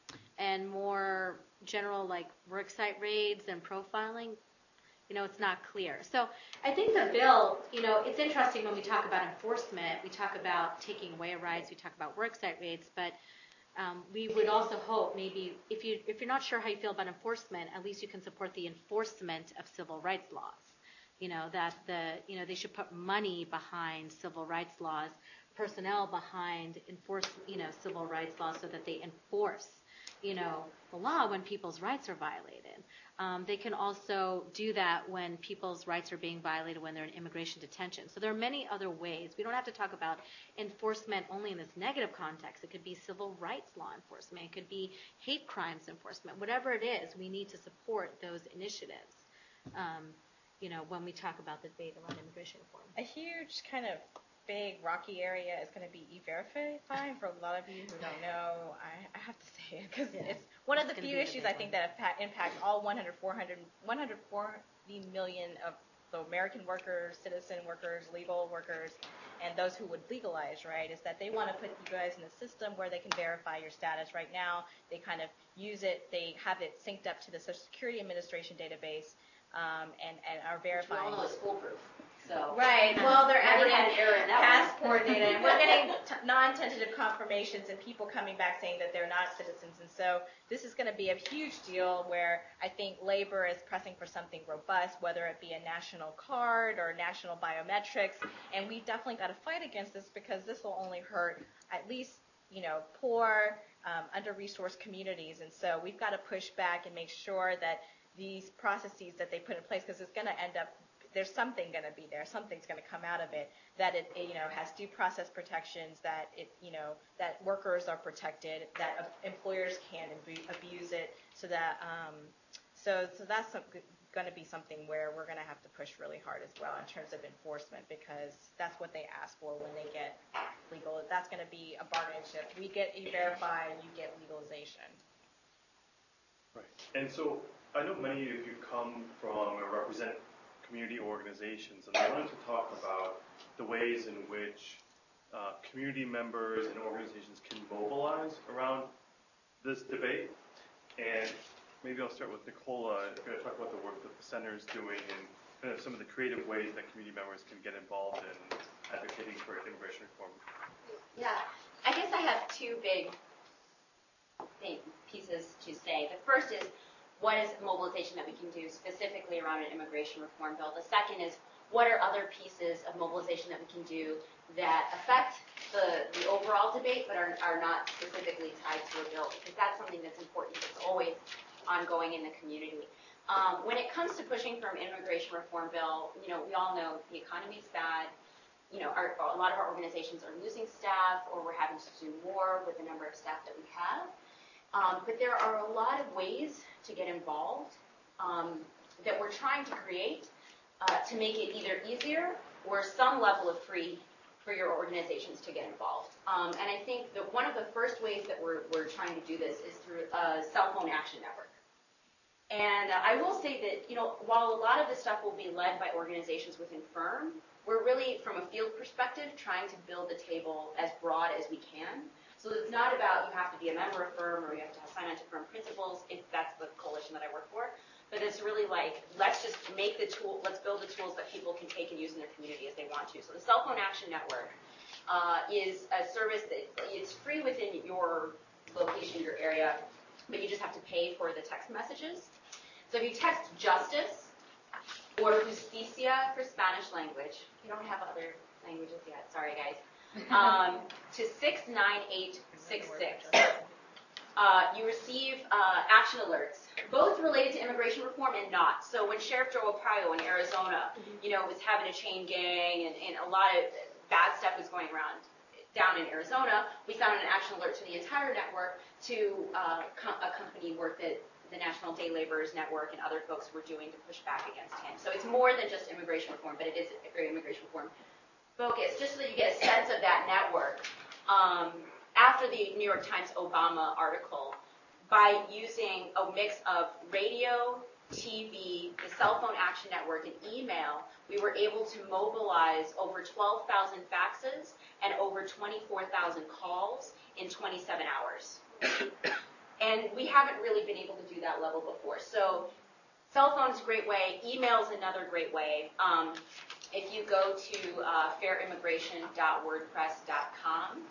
and more general like worksite raids and profiling, you know, it's not clear. So I think the bill, you know, it's interesting when we talk about enforcement, we talk about taking away rights, we talk about worksite raids, but um, we would also hope maybe if you if you're not sure how you feel about enforcement, at least you can support the enforcement of civil rights laws. You know, that the you know they should put money behind civil rights laws, personnel behind enforce you know civil rights laws so that they enforce you know the law when people's rights are violated. Um, they can also do that when people's rights are being violated when they're in immigration detention. So there are many other ways. We don't have to talk about enforcement only in this negative context. It could be civil rights law enforcement. It could be hate crimes enforcement. Whatever it is, we need to support those initiatives, um, you know, when we talk about the debate around immigration reform. A huge kind of big rocky area is going to be e-verify. For a lot of you who don't know, I, I have to say it because yeah. it's one of the few issues I think that impact all one hundred, four hundred, one hundred forty million of the American workers, citizen workers, legal workers, and those who would legalize, right, is that they want to put you guys in a system where they can verify your status. Right now, they kind of use it, they have it synced up to the Social Security Administration database um, and, and are verifying. Which we all know is foolproof. So. Right. Well, they're adding had an error in that passport data, and we're getting t- non-tentative confirmations and people coming back saying that they're not citizens. And so this is going to be a huge deal where I think labor is pressing for something robust, whether it be a national card or national biometrics. And we definitely got to fight against this because this will only hurt at least, you know, poor, um, under-resourced communities. And so we've got to push back and make sure that these processes that they put in place, because it's going to end up there's something going to be there, something's going to come out of it, that it, it, you know, has due process protections, that it, you know, that workers are protected, that uh, employers can't abu- abuse it, so that, um, so, so that's going to be something where we're going to have to push really hard as well in terms of enforcement, because that's what they ask for when they get legal. That's going to be a bargaining chip. We get e-verify, you get legalization. Right. And so I know many of you come from or represent community organizations, and I wanted to talk about the ways in which uh, community members and organizations can mobilize around this debate. And maybe I'll start with Nicola. I'm going to talk about the work that the center is doing and kind of some of the creative ways that community members can get involved in advocating for immigration reform. Yeah, I guess I have two big pieces to say. The first is, what is mobilization that we can do specifically around an immigration reform bill? The second is, what are other pieces of mobilization that we can do that affect the, the overall debate but are, are not specifically tied to a bill? Because that's something that's important. It's always ongoing in the community. Um, when it comes to pushing for an immigration reform bill, you know, we all know the economy is bad. You know, our, a lot of our organizations are losing staff, or we're having to do more with the number of staff that we have. Um, but there are a lot of ways to get involved um, that we're trying to create uh, to make it either easier or some level of free for your organizations to get involved. Um, and I think that one of the first ways that we're, we're trying to do this is through a cell phone action network. And uh, I will say that, you know, while a lot of this stuff will be led by organizations within Firm, we're really, from a field perspective, trying to build the table as broad as we can. So it's not about you have to be a member of Firm or you have to sign on to Firm principles, if that's the coalition that I work for. But it's really like, let's just make the tool, let's build the tools that people can take and use in their community as they want to. So the Cell Phone Action Network uh, is a service that it's free within your location, your area, but you just have to pay for the text messages. So if you text justice or justicia for Spanish language, you don't have other languages yet, sorry guys, um, to six nine eight six six. Uh, you receive uh, action alerts, both related to immigration reform and not. So when Sheriff Joe Arpaio in Arizona, you know, was having a chain gang and, and a lot of bad stuff was going around down in Arizona, we found an action alert to the entire network to uh, com- accompany work that the National Day Laborers Network and other folks were doing to push back against him. So it's more than just immigration reform, but it is immigration reform focus, just so that you get a sense of that network. Um, after the New York Times Obama article, by using a mix of radio, T V, the Cell Phone Action Network, and email, we were able to mobilize over twelve thousand faxes and over twenty-four thousand calls in twenty-seven hours. and we haven't really been able to do that level before. So cell phone is a great way. Email is another great way. Um, if you go to uh, fair immigration dot wordpress dot com,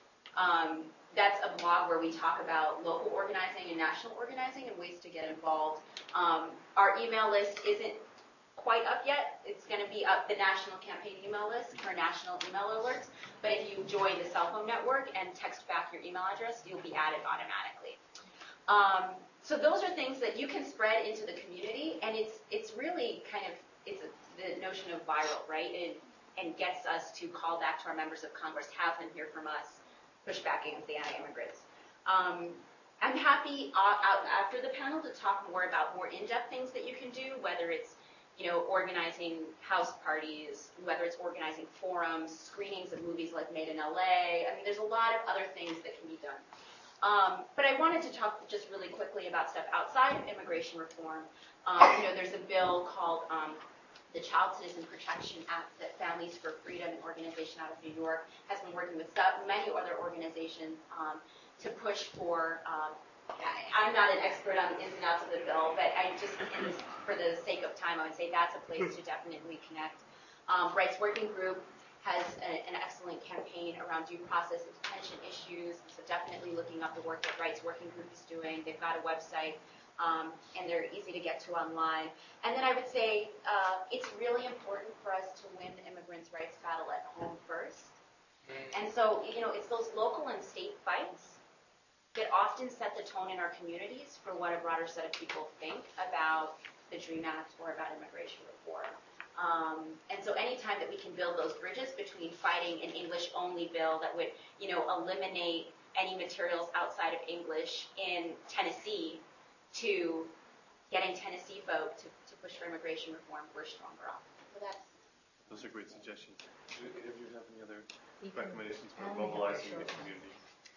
um, that's a blog where we talk about local organizing and national organizing and ways to get involved. Um, our email list isn't quite up yet. It's going to be up, the national campaign email list for national email alerts. But if you join the cell phone network and text back your email address, you'll be added automatically. Um, so those are things that you can spread into the community, and it's it's really kind of it's a, the notion of viral, right? And and gets us to call back to our members of Congress, have them hear from us, push back against the anti-immigrants. Um, I'm happy uh, out after the panel to talk more about more in-depth things that you can do, whether it's you know organizing house parties, whether it's organizing forums, screenings of movies like Made in L A. I mean, there's a lot of other things that can be done. Um, but I wanted to talk just really quickly about stuff outside of immigration reform. Um, you know, there's a bill called um, the Child Citizen Protection Act that Families for Freedom, an organization out of New York, has been working with many other organizations um, to push for. Um, I'm not an expert on the ins and outs of the bill, but I just, in this, for the sake of time, I would say that's a place to definitely connect. Um, Rights Working Group has a, an excellent campaign around due process and detention issues, so definitely looking up the work that Rights Working Group is doing. They've got a website, um, and they're easy to get to online. And then I would say uh, it's really important for us to win the immigrants' rights battle at home first. And so, you know, it's those local and state fights that often set the tone in our communities for what a broader set of people think about the DREAM Act or about immigration reform. Um, and so anytime that we can build those bridges between fighting an English-only bill that would, you know, eliminate any materials outside of English in Tennessee to getting Tennessee folk to, to push for immigration reform, we're stronger off. So that's... Those are great suggestions. Do you, do you have any other recommendations for mobilizing the community?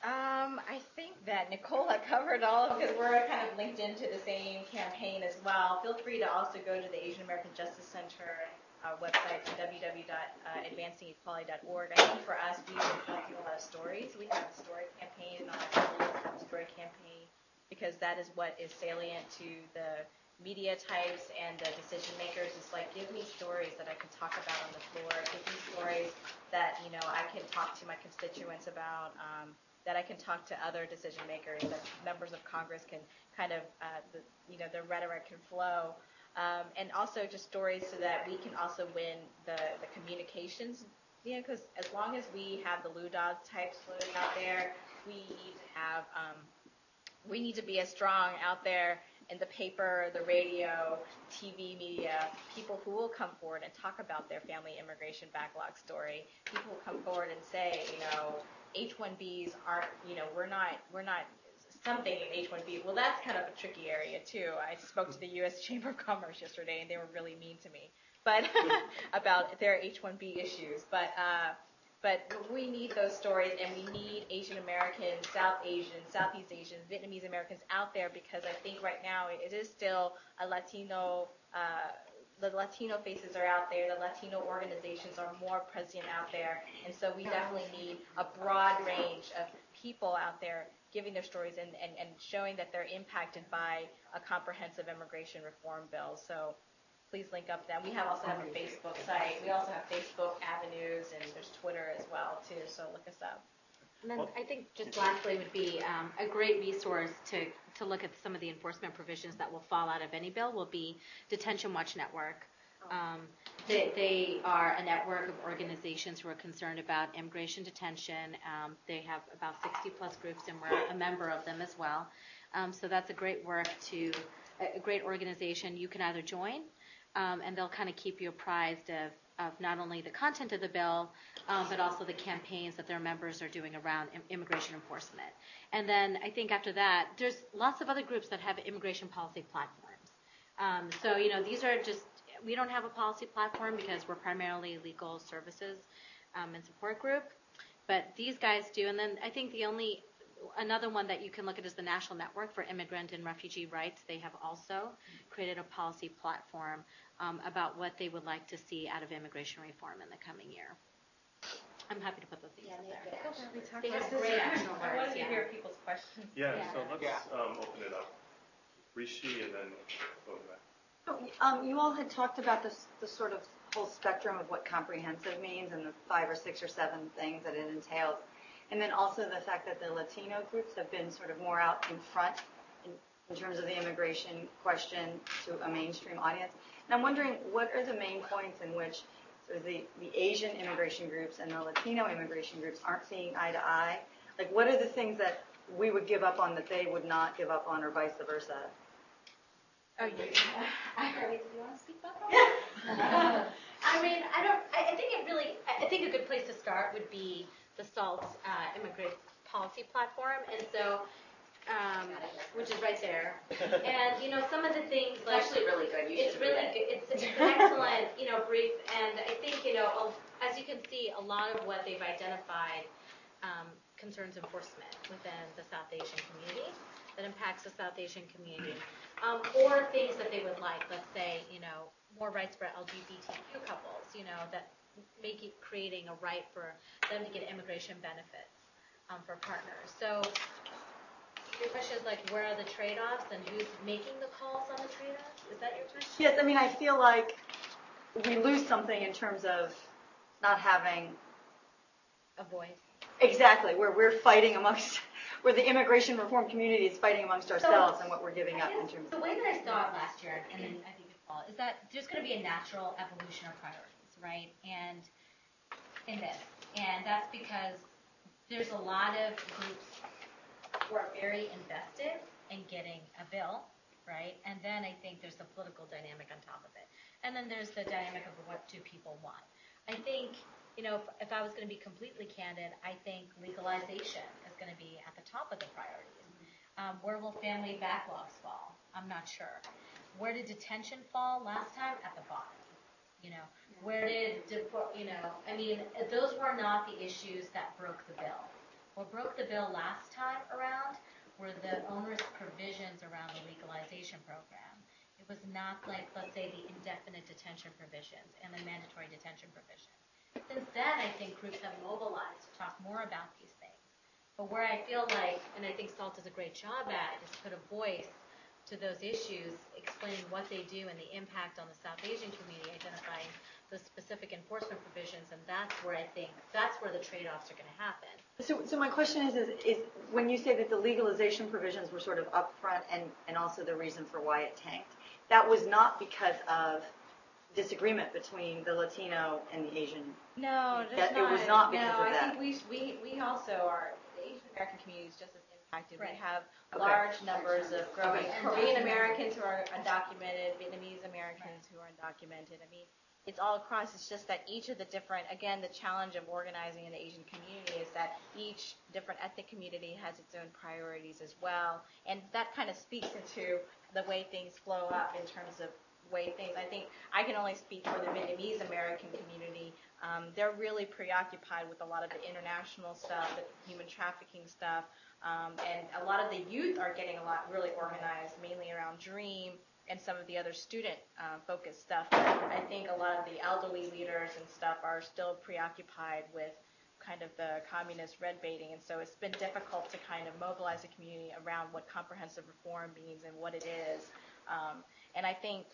Um, I think that Nicola covered all of it. We're kind of linked into the same campaign as well. Feel free to also go to the Asian American Justice Center uh, website, w w w dot advancing equality dot org. I think for us, we've been collecting a lot of stories. We have a story campaign, and our affiliates have a story campaign, because that is what is salient to the media types and the decision makers. It's like, give me stories that I can talk about on the floor. Give me stories that, you know, I can talk to my constituents about. Um, that I can talk to other decision makers, that members of Congress can kind of, uh, the, you know, their rhetoric can flow. Um, and also just stories so that we can also win the, the communications, you know, because as long as we have the Lou Dobbs types floating out there, we need to have, um, we need to be as strong out there in the paper, the radio, T V media, people who will come forward and talk about their family immigration backlog story, people who come forward and say, you know, H one Bs aren't, you know, we're not, we're not something in H one B. Well, that's kind of a tricky area too. I spoke to the U S Chamber of Commerce yesterday, and they were really mean to me, but about their H one B issues. But uh, but we need those stories, and we need Asian Americans, South Asians, Southeast Asians, Vietnamese Americans out there, because I think right now it is still a Latino. Uh, The Latino faces are out there. The Latino organizations are more present out there. And so we definitely need a broad range of people out there giving their stories and, and, and showing that they're impacted by a comprehensive immigration reform bill. So please link up that. We have also have a Facebook site. We also have Facebook avenues, and there's Twitter as well, too. So look us up. And then I think just lastly would be um, a great resource to, to look at some of the enforcement provisions that will fall out of any bill will be Detention Watch Network. Um, they, they are a network of organizations who are concerned about immigration detention. Um, they have about sixty plus groups, and we're a member of them as well. Um, so that's a great work to, a great organization. You can either join, um, and they'll kind of keep you apprised of of not only the content of the bill, um, but also the campaigns that their members are doing around im- immigration enforcement. And then I think after that, there's lots of other groups that have immigration policy platforms. Um, so, you know, these are just, we don't have a policy platform because we're primarily legal services um, and support group, but these guys do. And then I think the only, another one that you can look at is the National Network for Immigrant and Refugee Rights. They have also created a policy platform um, about what they would like to see out of immigration reform in the coming year. I'm happy to put those things Yeah, up they have there. good action. They have great actionable I words. wanted to Yeah. hear people's questions. Yeah, Yeah. so let's Yeah. um, open it up. Rishi and then go back. Um, you all had talked about this, the sort of whole spectrum of what comprehensive means and the five or six or seven things that it entails. And then also the fact that the Latino groups have been sort of more out in front in, in terms of the immigration question to a mainstream audience. And I'm wondering, what are the main points in which sort of the, the Asian immigration groups and the Latino immigration groups aren't seeing eye to eye? Like, what are the things that we would give up on that they would not give up on, or vice versa? Oh, you. I do you want to speak about that? I mean, I don't. I, I think it really. I think a good place to start would be the SALT uh, immigrant policy platform, and so, um, which is right there. And you know, some of the things It's like actually really good. You it's should really read good. it. It's, it's an excellent, you know, brief, and I think you know, as you can see, a lot of what they've identified um, concerns enforcement within the South Asian community that impacts the South Asian community, um, or things that they would like. Let's say, you know, more rights for L G B T Q couples. You know, that make it creating a right for them to get immigration benefits um, for partners. So your question is like, where are the trade-offs and who's making the calls on the trade-offs? Is that your question? Yes, I mean, I feel like we lose something in terms of not having a voice. Exactly, where we're fighting amongst, where the immigration reform community is fighting amongst ourselves So, and what we're giving up in terms the of. way that I saw it last year, and then I think it's fall, is that there's going to be a natural evolution of priorities, right? And in this, and that's because there's a lot of groups who are very invested in getting a bill, right? And then I think there's the political dynamic on top of it, and then there's the dynamic of what do people want. I think. You know, if, if I was going to be completely candid, I think legalization is going to be at the top of the priorities. Um, where will family backlogs fall? I'm not sure. Where did detention fall last time? At the bottom. You know, where did, deport, you know, I mean, those were not the issues that broke the bill. What broke the bill last time around were the onerous provisions around the legalization program. It was not like, let's say, the indefinite detention provisions and the mandatory detention provisions. Since then, I think groups have mobilized to talk more about these things. But where I feel like, and I think SALT does a great job at, is put a voice to those issues, explaining what they do and the impact on the South Asian community, identifying the specific enforcement provisions, and that's where I think, that's where the trade-offs are going to happen. So, so my question is, is, is when you say that the legalization provisions were sort of upfront and, and also the reason for why it tanked, that was not because of disagreement between the Latino and the Asian. No, that there's it not. was not because no, of I that. think we we we also are. The Asian American community is just as impacted. Right. We have Okay. large numbers of growing Okay. Korean Americans who are undocumented, Vietnamese Americans who are undocumented. I mean, it's all across. It's just that each of the different, again, the challenge of organizing in the Asian community is that each different ethnic community has its own priorities as well, and that kind of speaks into the way things flow up in terms of way things. I think I can only speak for the Vietnamese American community. Um, they're really preoccupied with a lot of the international stuff, the human trafficking stuff, um, and a lot of the youth are getting a lot really organized, mainly around DREAM and some of the other student-focused uh, stuff. I think a lot of the elderly leaders and stuff are still preoccupied with kind of the communist red baiting, and so it's been difficult to kind of mobilize the community around what comprehensive reform means and what it is. Um, and I think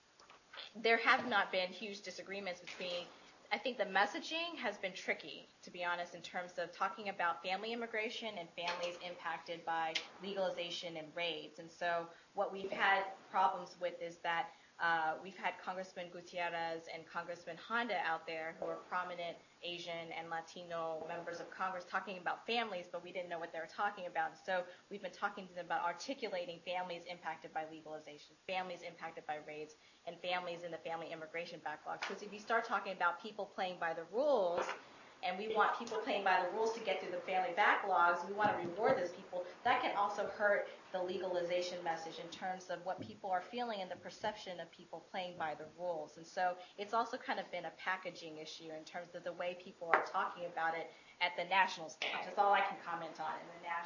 there have not been huge disagreements between, I think the messaging has been tricky, to be honest, in terms of talking about family immigration and families impacted by legalization and raids. And so what we've had problems with is that uh, we've had Congressman Gutierrez and Congressman Honda out there who are prominent Asian and Latino members of Congress talking about families, but we didn't know what they were talking about. So we've been talking to them about articulating families impacted by legalization, families impacted by raids, and families in the family immigration backlog. Because if you start talking about people playing by the rules, and we want people playing by the rules to get through the family backlogs, we want to reward those people, that can also hurt the legalization message in terms of what people are feeling and the perception of people playing by the rules. And so it's also kind of been a packaging issue in terms of the way people are talking about it at the national stage. That's all I can comment on in the national stage.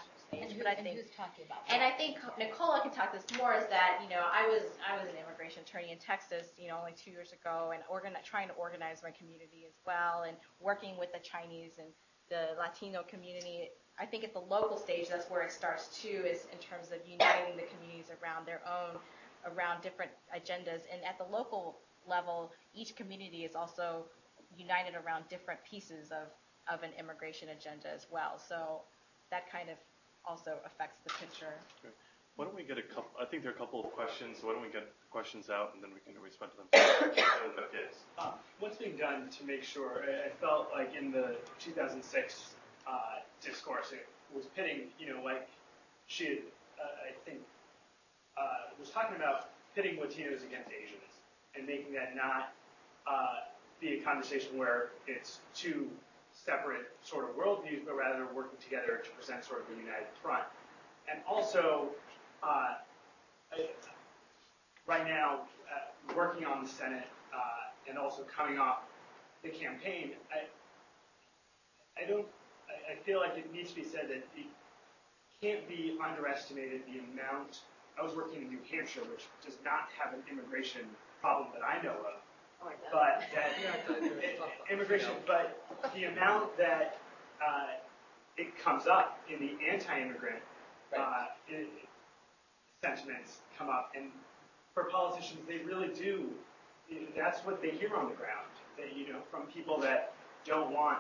change. And, who, but I and think, who's talking about and that? I think Nicola can talk this more. Is that you know I was I was an immigration attorney in Texas, you know, only two years ago, and organ- trying to organize my community as well, and working with the Chinese and the Latino community. I think at the local stage, that's where it starts too, is in terms of uniting the communities around their own, around different agendas. And at the local level, each community is also united around different pieces of, of an immigration agenda as well. So that kind of also affects the picture. Okay. Why don't we get a couple, I think there are a couple of questions, so why don't we get questions out and then we can respond to them. Yes. Um, what's being done to make sure, I, I felt like in the two thousand six uh, discourse, it was pitting, you know, like she had, uh, I think, uh, was talking about pitting Latinos against Asians and making that not uh, be a conversation where it's two separate sort of worldviews, but rather working together to present sort of a united front. And also, uh, I, right now, uh, working on the Senate uh, and also coming off the campaign, I, I don't, I, I feel like it needs to be said that it can't be underestimated the amount. I was working in New Hampshire, which does not have an immigration problem that I know of. But that immigration, but the amount that uh, it comes up in the anti-immigrant uh, it, sentiments come up, and for politicians, they really do. That's what they hear on the ground. That you know, from people that don't want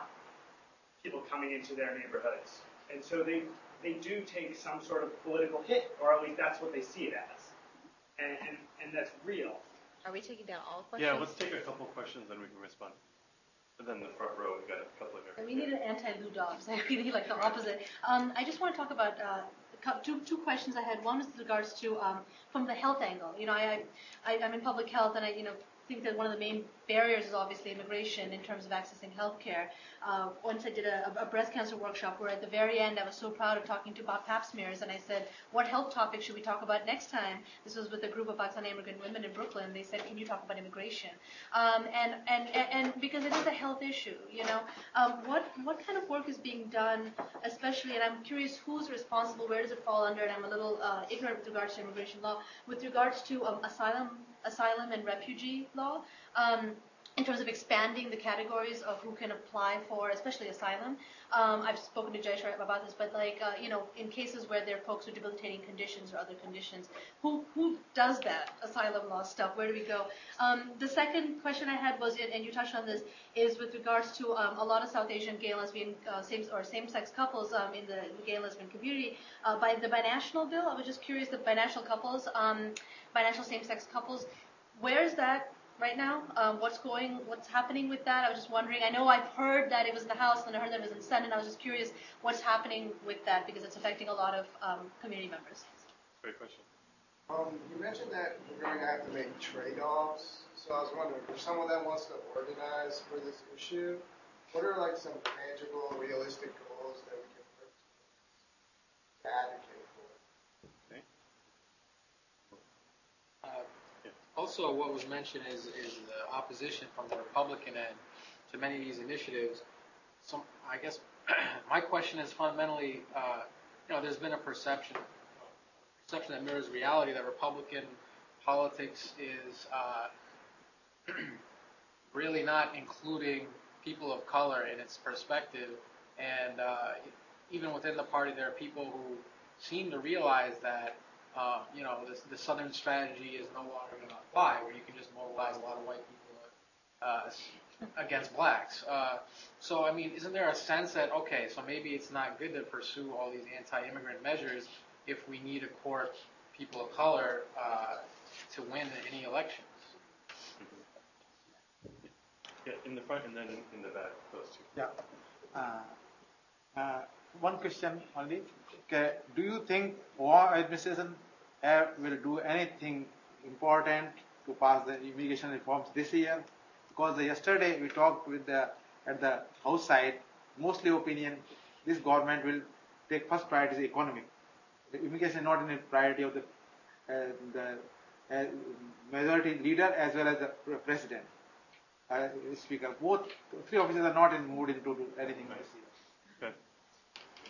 people coming into their neighborhoods, and so they they do take some sort of political hit, or at least that's what they see it as, and and, and that's real. Are we taking down all questions? Yeah, let's take a couple questions, then we can respond. And then the front row, we've got a couple of here. We need an anti-Lou Dobbs. I really like the opposite. Um, I just want to talk about uh, two two questions I had. One is with regards to um, from the health angle. You know, I, I I'm in public health, and I you know think that one of the main barriers is obviously immigration in terms of accessing health care. Uh, once I did a, a breast cancer workshop where at the very end I was so proud of talking to about pap smears, and I said, what health topic should we talk about next time? This was with a group of Pakistani immigrant women in Brooklyn. They said, can you talk about immigration? Um, and, and, and, and because it is a health issue, you know, um, what, what kind of work is being done, especially, and I'm curious who's responsible, where does it fall under, and I'm a little uh, ignorant with regards to immigration law, with regards to um, asylum asylum and refugee law, um, in terms of expanding the categories of who can apply for, especially asylum. Um, I've spoken to Jay about this, but like, uh, you know, in cases where there are folks with debilitating conditions or other conditions, who who does that asylum law stuff? Where do we go? Um, the second question I had was, and you touched on this, is with regards to um, a lot of South Asian gay and lesbian uh, same or same-sex couples um, in the gay and lesbian community. Uh, by the binational bill, I was just curious, the binational couples, um, binational same-sex couples, where is that right now? Um, what's going, what's happening with that? I was just wondering. I know I've heard that it was in the House, and I heard that it was in the Senate, and I was just curious what's happening with that because it's affecting a lot of um, community members. Great question. Um, you mentioned that we're going to have to make trade-offs. So I was wondering, if someone that wants to organize for this issue, what are like some tangible, realistic goals that we can work towards to advocate for? Okay. Uh, Also, what was mentioned is, is the opposition from the Republican end to many of these initiatives. Some, I guess, my question is fundamentally, uh, you know, there's been a perception, perception that mirrors reality that Republican politics is uh, really not including people of color in its perspective, and uh, even within the party, there are people who seem to realize that. Uh, you know, this, the Southern strategy is no longer going to apply, where you can just mobilize a lot of white people uh, against blacks. Uh, so, I mean, isn't there a sense that, okay, so maybe it's not good to pursue all these anti-immigrant measures if we need to court people of color uh, to win any elections? Yeah, in the front and then in the back, those two. Yeah. Uh, uh, one question only. Okay, do you think Obama administration uh, will do anything important to pass the immigration reforms this year? Because the, yesterday we talked with the at the House side, mostly opinion this government will take first priority is economy. The immigration is not in a priority of the uh, the uh, majority leader as well as the president, uh, speaker. Both three officers are not in mood to do anything this year. Okay.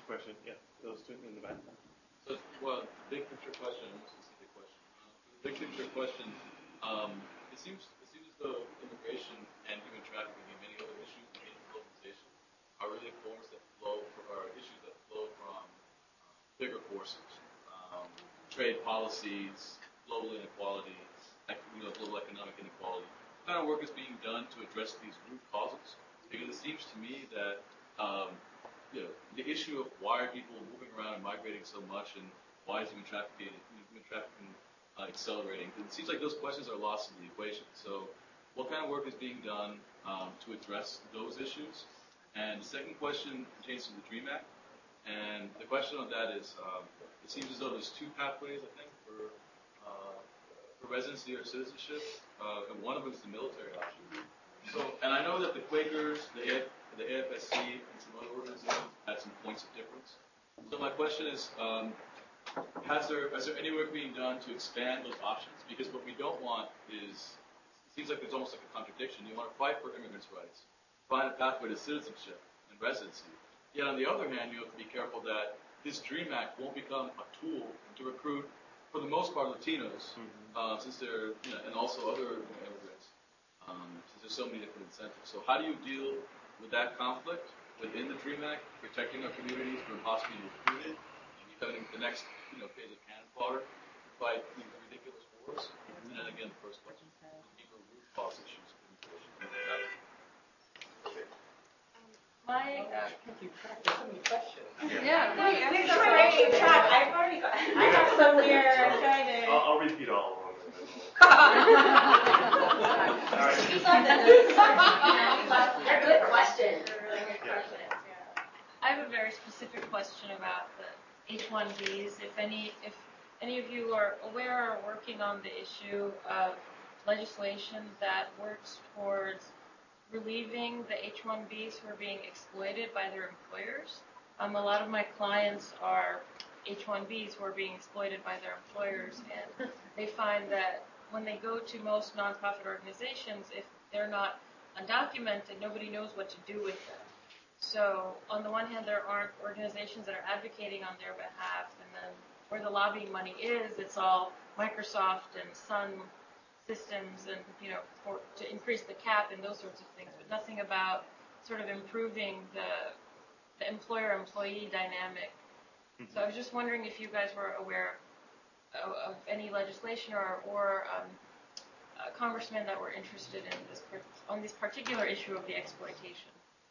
picture question. Yeah, those two in the back. So, well, big picture question, more specific question. Uh, big picture question. Um, it seems it seems as though immigration and human trafficking and many other issues in globalization are really forms that flow for, or issues that flow from uh, bigger forces, um, trade policies, global inequality, you know, global economic inequality. What kind of work is being done to address these root causes? Because it seems to me that um, you know, the issue of why are people moving around and migrating so much, and why is human trafficking, human trafficking uh, accelerating? It seems like those questions are lost in the equation. So, what kind of work is being done um, to address those issues? And the second question pertains to the DREAM Act. And the question on that is, um, it seems as though there's two pathways, I think, for uh, for residency or citizenship, uh, and one of them is the military option. So, and I know that the Quakers, the A F, the A F S C, and some other organizations had some points of difference. So my question is, um, has there is there any work being done to expand those options? Because what we don't want is, it seems like there's almost like a contradiction. You want to fight for immigrants' rights, find a pathway to citizenship and residency. Yet on the other hand, you have to be careful that this DREAM Act won't become a tool to recruit, for the most part, Latinos, mm-hmm. uh, since they're, you know, and also other you know, immigrants, um, since there's so many different incentives. So how do you deal with that conflict within the DREAM Act, protecting our communities from possibly being recruited and becoming the next, you know, phase of cannon fodder to fight these ridiculous wars? Mm-hmm. And then again, the first question, the deeper root cause issues of immigration. My, uh, keep track. There's so many questions. Yeah. No, I'm trying to keep track. I've already got. I have some here. I'm trying to. I'll, I'll repeat all of them. They're good questions. They're really good questions. Yeah. I have a very specific question about the H one Bs. If any, if any of you are aware or working on the issue of legislation that works towards relieving the H one Bs who are being exploited by their employers. Um, a lot of my clients are H one Bs who are being exploited by their employers, and they find that when they go to most nonprofit organizations, if they're not undocumented, nobody knows what to do with them. So on the one hand, there aren't organizations that are advocating on their behalf, and then where the lobbying money is, it's all Microsoft and Sun systems and, you know, for, to increase the cap and those sorts of things, but nothing about sort of improving the the employer-employee dynamic. Mm-hmm. So I was just wondering if you guys were aware of, of any legislation or, or um, uh, congressmen that were interested in this on this particular issue of the exploitation.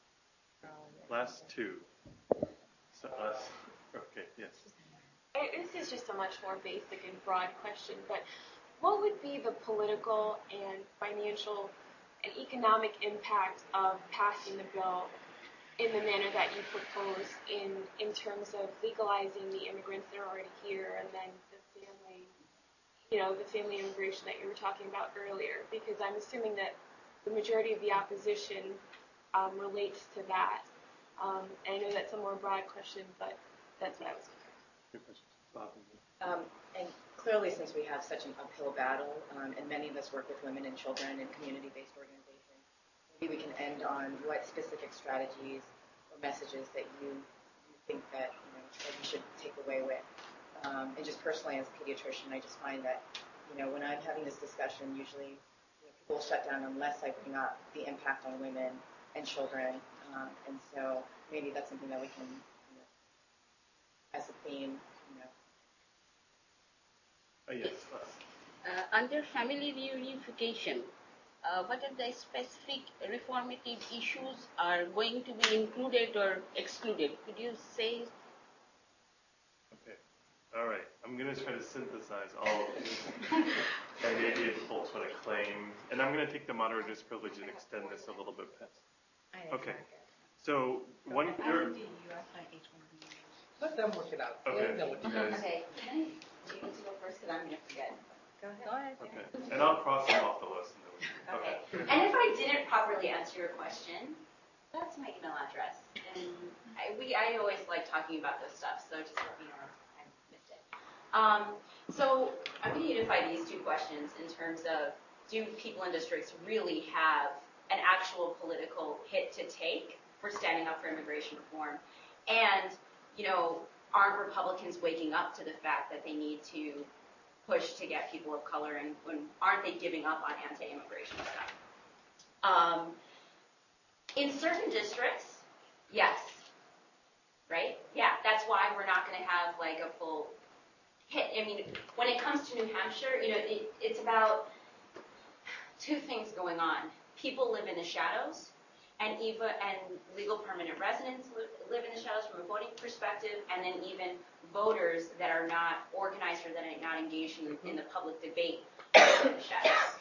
Last two. So, uh, okay, yes. This is just a much more basic and broad question, but what would be the political and financial and economic impact of passing the bill in the manner that you propose in, in terms of legalizing the immigrants that are already here and then the family, you know, the family immigration that you were talking about earlier? Because I'm assuming that the majority of the opposition um, relates to that. Um, and I know that's a more broad question, but that's what I was thinking. Good question. Um, and clearly, since we have such an uphill battle, um, and many of us work with women and children in community-based organizations, maybe we can end on what specific strategies or messages that you, you think that, you know, that you should take away with. Um, and just personally, as a pediatrician, I just find that, you know, when I'm having this discussion, usually, you know, people shut down unless I bring up the impact on women and children. Um, and so maybe that's something that we can, you know, as a theme, you know. Uh, yes. Uh, under family reunification, uh, what are the specific reformative issues are going to be included or excluded? Could you say? Okay. All right. I'm going to try to synthesize all of these. And maybe if folks want to claim. And I'm going to take the moderator's privilege and extend this a little bit past. Okay. So, one. Let them work it out. Okay. Okay. Do you need to go first? Because I'm going to forget. Go ahead. Okay. And I'll cross them off the list. And then we can, okay. okay. And if I didn't properly answer your question, that's my email address. And I, we, I always like talking about this stuff, so just let me know if I missed it. Um, so I'm going to unify these two questions in terms of, do people in districts really have an actual political hit to take for standing up for immigration reform? And you know, aren't Republicans waking up to the fact that they need to push to get people of color, and when aren't they giving up on anti-immigration stuff? Um, in certain districts, yes, right? Yeah, that's why we're not going to have like a full hit. I mean, when it comes to New Hampshire, you know, it, it's about two things going on. People live in the shadows, and Eva and legal permanent residents live in the shadows from a voting perspective, and then even voters that are not organized or that are not engaged in, in the public debate live in the shadows.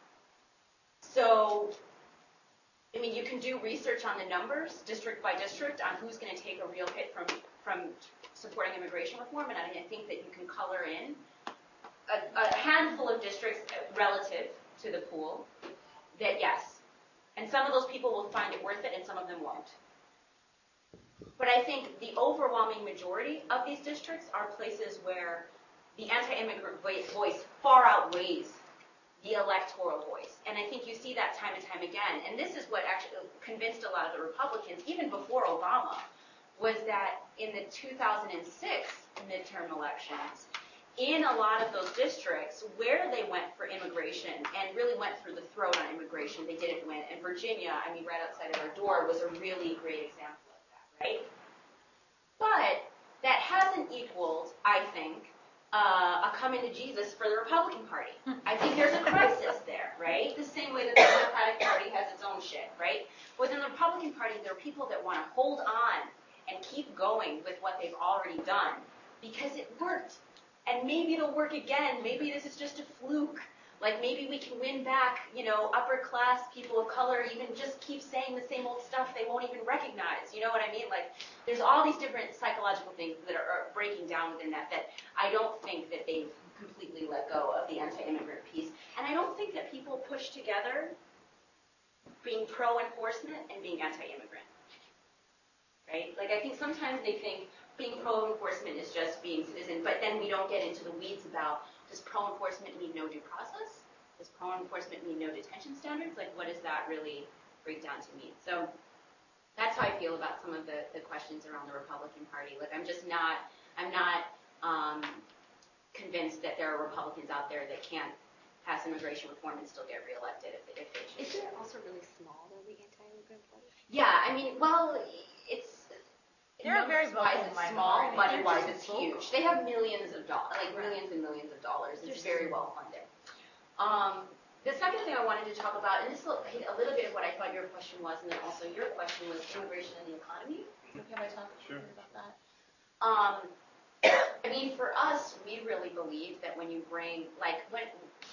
So, I mean, you can do research on the numbers, district by district, on who's going to take a real hit from from supporting immigration reform, and I think that you can color in a, a handful of districts relative to the pool that yes. And some of those people will find it worth it, and some of them won't. But I think the overwhelming majority of these districts are places where the anti-immigrant voice far outweighs the electoral voice. And I think you see that time and time again. And this is what actually convinced a lot of the Republicans, even before Obama, was that in the two thousand six midterm elections, in a lot of those districts where they went for immigration and really went through the throat on immigration, they didn't win. And Virginia, I mean, right outside of our door, was a really great example of that, right? But that hasn't equaled, I think, uh, a coming to Jesus for the Republican Party. I think there's a crisis there, right? The same way that the Democratic Party has its own shit, right? Within the Republican Party, there are people that want to hold on and keep going with what they've already done because it worked. And maybe it'll work again. Maybe this is just a fluke. Like maybe we can win back, you know, upper class people of color, even just keep saying the same old stuff they won't even recognize. You know what I mean? Like there's all these different psychological things that are, are breaking down within that that I don't think that they've completely let go of the anti-immigrant piece. And I don't think that people push together being pro-enforcement and being anti-immigrant. Right? Like I think sometimes they think being pro-enforcement is just being citizen, but then we don't get into the weeds about, does pro-enforcement mean no due process? Does pro-enforcement mean no detention standards? Like, what does that really break down to mean? So that's how I feel about some of the, the questions around the Republican Party. Like, I'm just not, I'm not um, convinced that there are Republicans out there that can't pass immigration reform and still get reelected if, if they choose. Is it also really small, though, the anti-immigrant party? Yeah, I mean, well, it's... They're a very vocal it's small, minority. money-wise, They're it's just huge. They have millions of dollars, like millions and millions of dollars. It's very well funded. Um, the second thing I wanted to talk about, and this will hit a little bit of what I thought your question was, and then also your question was immigration and the economy. Is it okay if I talk a little bit about that? Um, I mean, for us, we really believe that when you bring, like, when,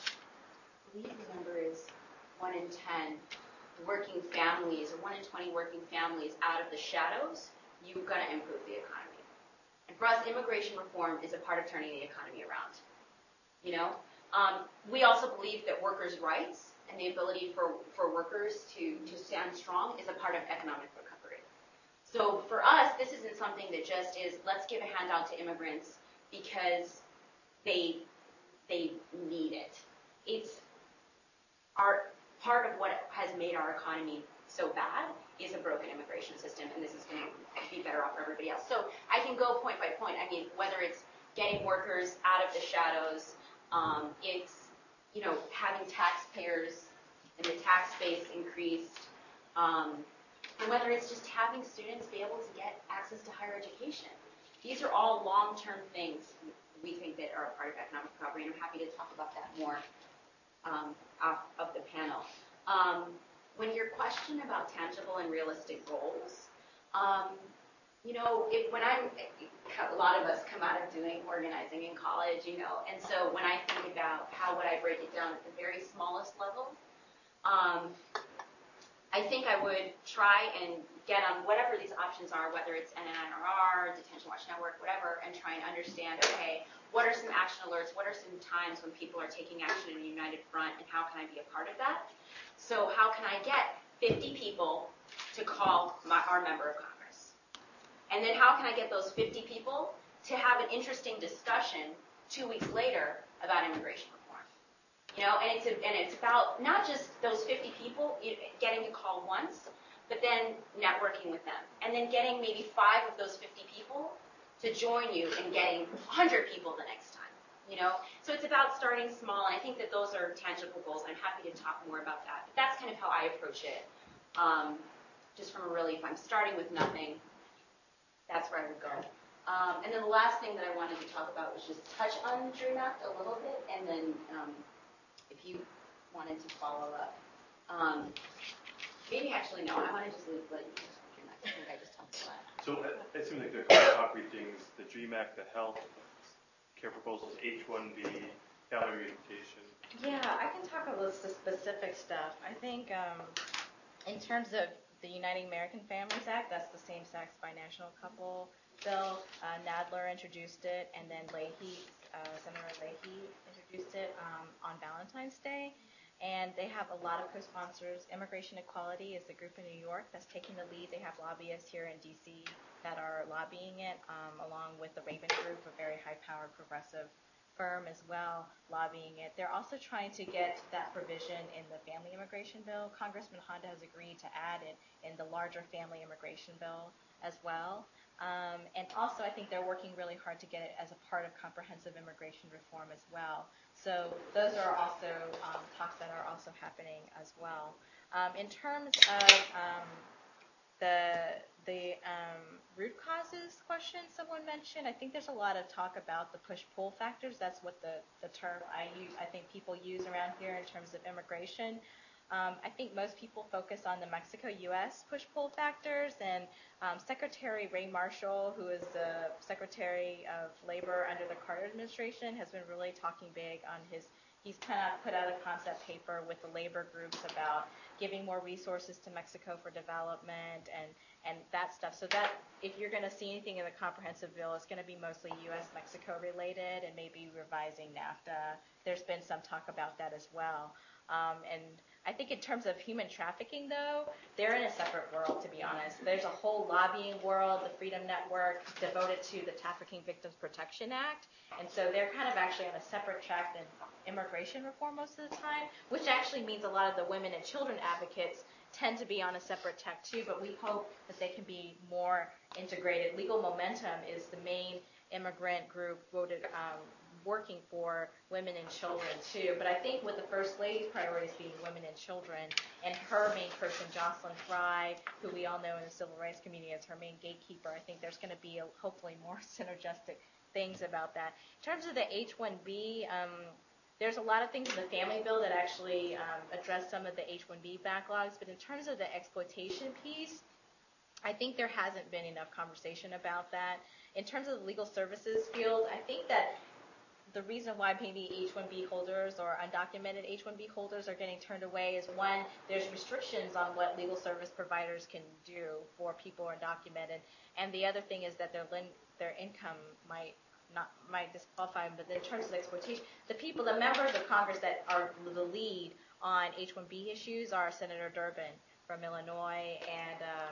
I believe the number is one in ten working families, or one in twenty working families out of the shadows, you're going to improve the economy. And for us, immigration reform is a part of turning the economy around. You know, um, we also believe that workers' rights and the ability for, for workers to, to stand strong is a part of economic recovery. So for us, this isn't something that just is, let's give a handout to immigrants because they, they need it. It's our, part of what has made our economy so bad is a broken immigration system, and this is going to be better off for everybody else. So I can go point by point. I mean, whether it's getting workers out of the shadows, um, it's, you know, having taxpayers and the tax base increased, um, and whether it's just having students be able to get access to higher education. These are all long-term things we think that are a part of economic recovery, and I'm happy to talk about that more um, off of the panel. Um, When your question about tangible and realistic goals, um, you know, if, when I'm, a lot of us come out of doing organizing in college, you know, and so when I think about how would I break it down at the very smallest level, um, I think I would try and get on whatever these options are, whether it's N N R R, Detention Watch Network, whatever, and try and understand, okay, what are some action alerts, what are some times when people are taking action in a united front, and how can I be a part of that? So how can I get fifty people to call my, our member of Congress? And then how can I get those fifty people to have an interesting discussion two weeks later about immigration reform? You know, and it's a, and it's about not just those fifty people getting to call once, but then networking with them. And then getting maybe five of those fifty people to join you in getting one hundred people the next time, you know? So it's about starting small, and I think that those are tangible goals. I'm happy to talk more about that. But that's kind of how I approach it. Um, just from a really, if I'm starting with nothing, that's where I would go. Um, and then the last thing that I wanted to talk about was just touch on DREAM Act a little bit, and then um, if you wanted to follow up. Um, maybe actually, no, I want to just leave, let you just DREAM Act. I think I just talked about it. So it, it seems like there are a couple concrete things, the DREAM Act, the health care proposals, H one B, family reunification. Yeah, I can talk about the specific stuff. I think um, in terms of the Uniting American Families Act, that's the same-sex binational couple bill. Uh, Nadler introduced it, and then Leahy, uh, Senator Leahy introduced it um, on Valentine's Day. And they have a lot of co-sponsors. Immigration Equality is the group in New York that's taking the lead. They have lobbyists here in D C that are lobbying it, um, along with the Raven Group, a very high-powered progressive firm as well, lobbying it. They're also trying to get that provision in the family immigration bill. Congressman Honda has agreed to add it in the larger family immigration bill as well. Um, and also, I think they're working really hard to get it as a part of comprehensive immigration reform as well. So those are also um, talks that are also happening as well. Um, in terms of um, the the um, root causes question someone mentioned, I think there's a lot of talk about the push-pull factors. That's what the, the term I use, I think people use around here in terms of immigration. Um, I think most people focus on the Mexico-U S push-pull factors, and um, Secretary Ray Marshall, who is the Secretary of Labor under the Carter administration, has been really talking big on his, he's kind of put out a concept paper with the labor groups about giving more resources to Mexico for development and, and that stuff. So that, if you're going to see anything in the comprehensive bill, it's going to be mostly U S Mexico related and maybe revising NAFTA. There's been some talk about that as well. Um, and I think in terms of human trafficking, though, they're in a separate world, to be honest. There's a whole lobbying world, the Freedom Network, devoted to the Trafficking Victims Protection Act. And so they're kind of actually on a separate track than immigration reform most of the time, which actually means a lot of the women and children advocates tend to be on a separate track, too. But we hope that they can be more integrated. Legal Momentum is the main immigrant group voted um, working for women and children too, but I think with the First Lady's priorities being women and children, and her main person, Jocelyn Fry, who we all know in the civil rights community as her main gatekeeper, I think there's going to be a, hopefully more synergistic things about that. In terms of the H one B, um, there's a lot of things in the family bill that actually um, address some of the H one B backlogs, but in terms of the exploitation piece, I think there hasn't been enough conversation about that. In terms of the legal services field, I think that the reason why maybe H one B holders or undocumented H one B holders are getting turned away is, one, there's restrictions on what legal service providers can do for people who are undocumented, and the other thing is that their lin- their income might not might disqualify them. But in terms of exploitation, the people, the members of Congress that are the lead on H one B issues are Senator Durbin from Illinois and um,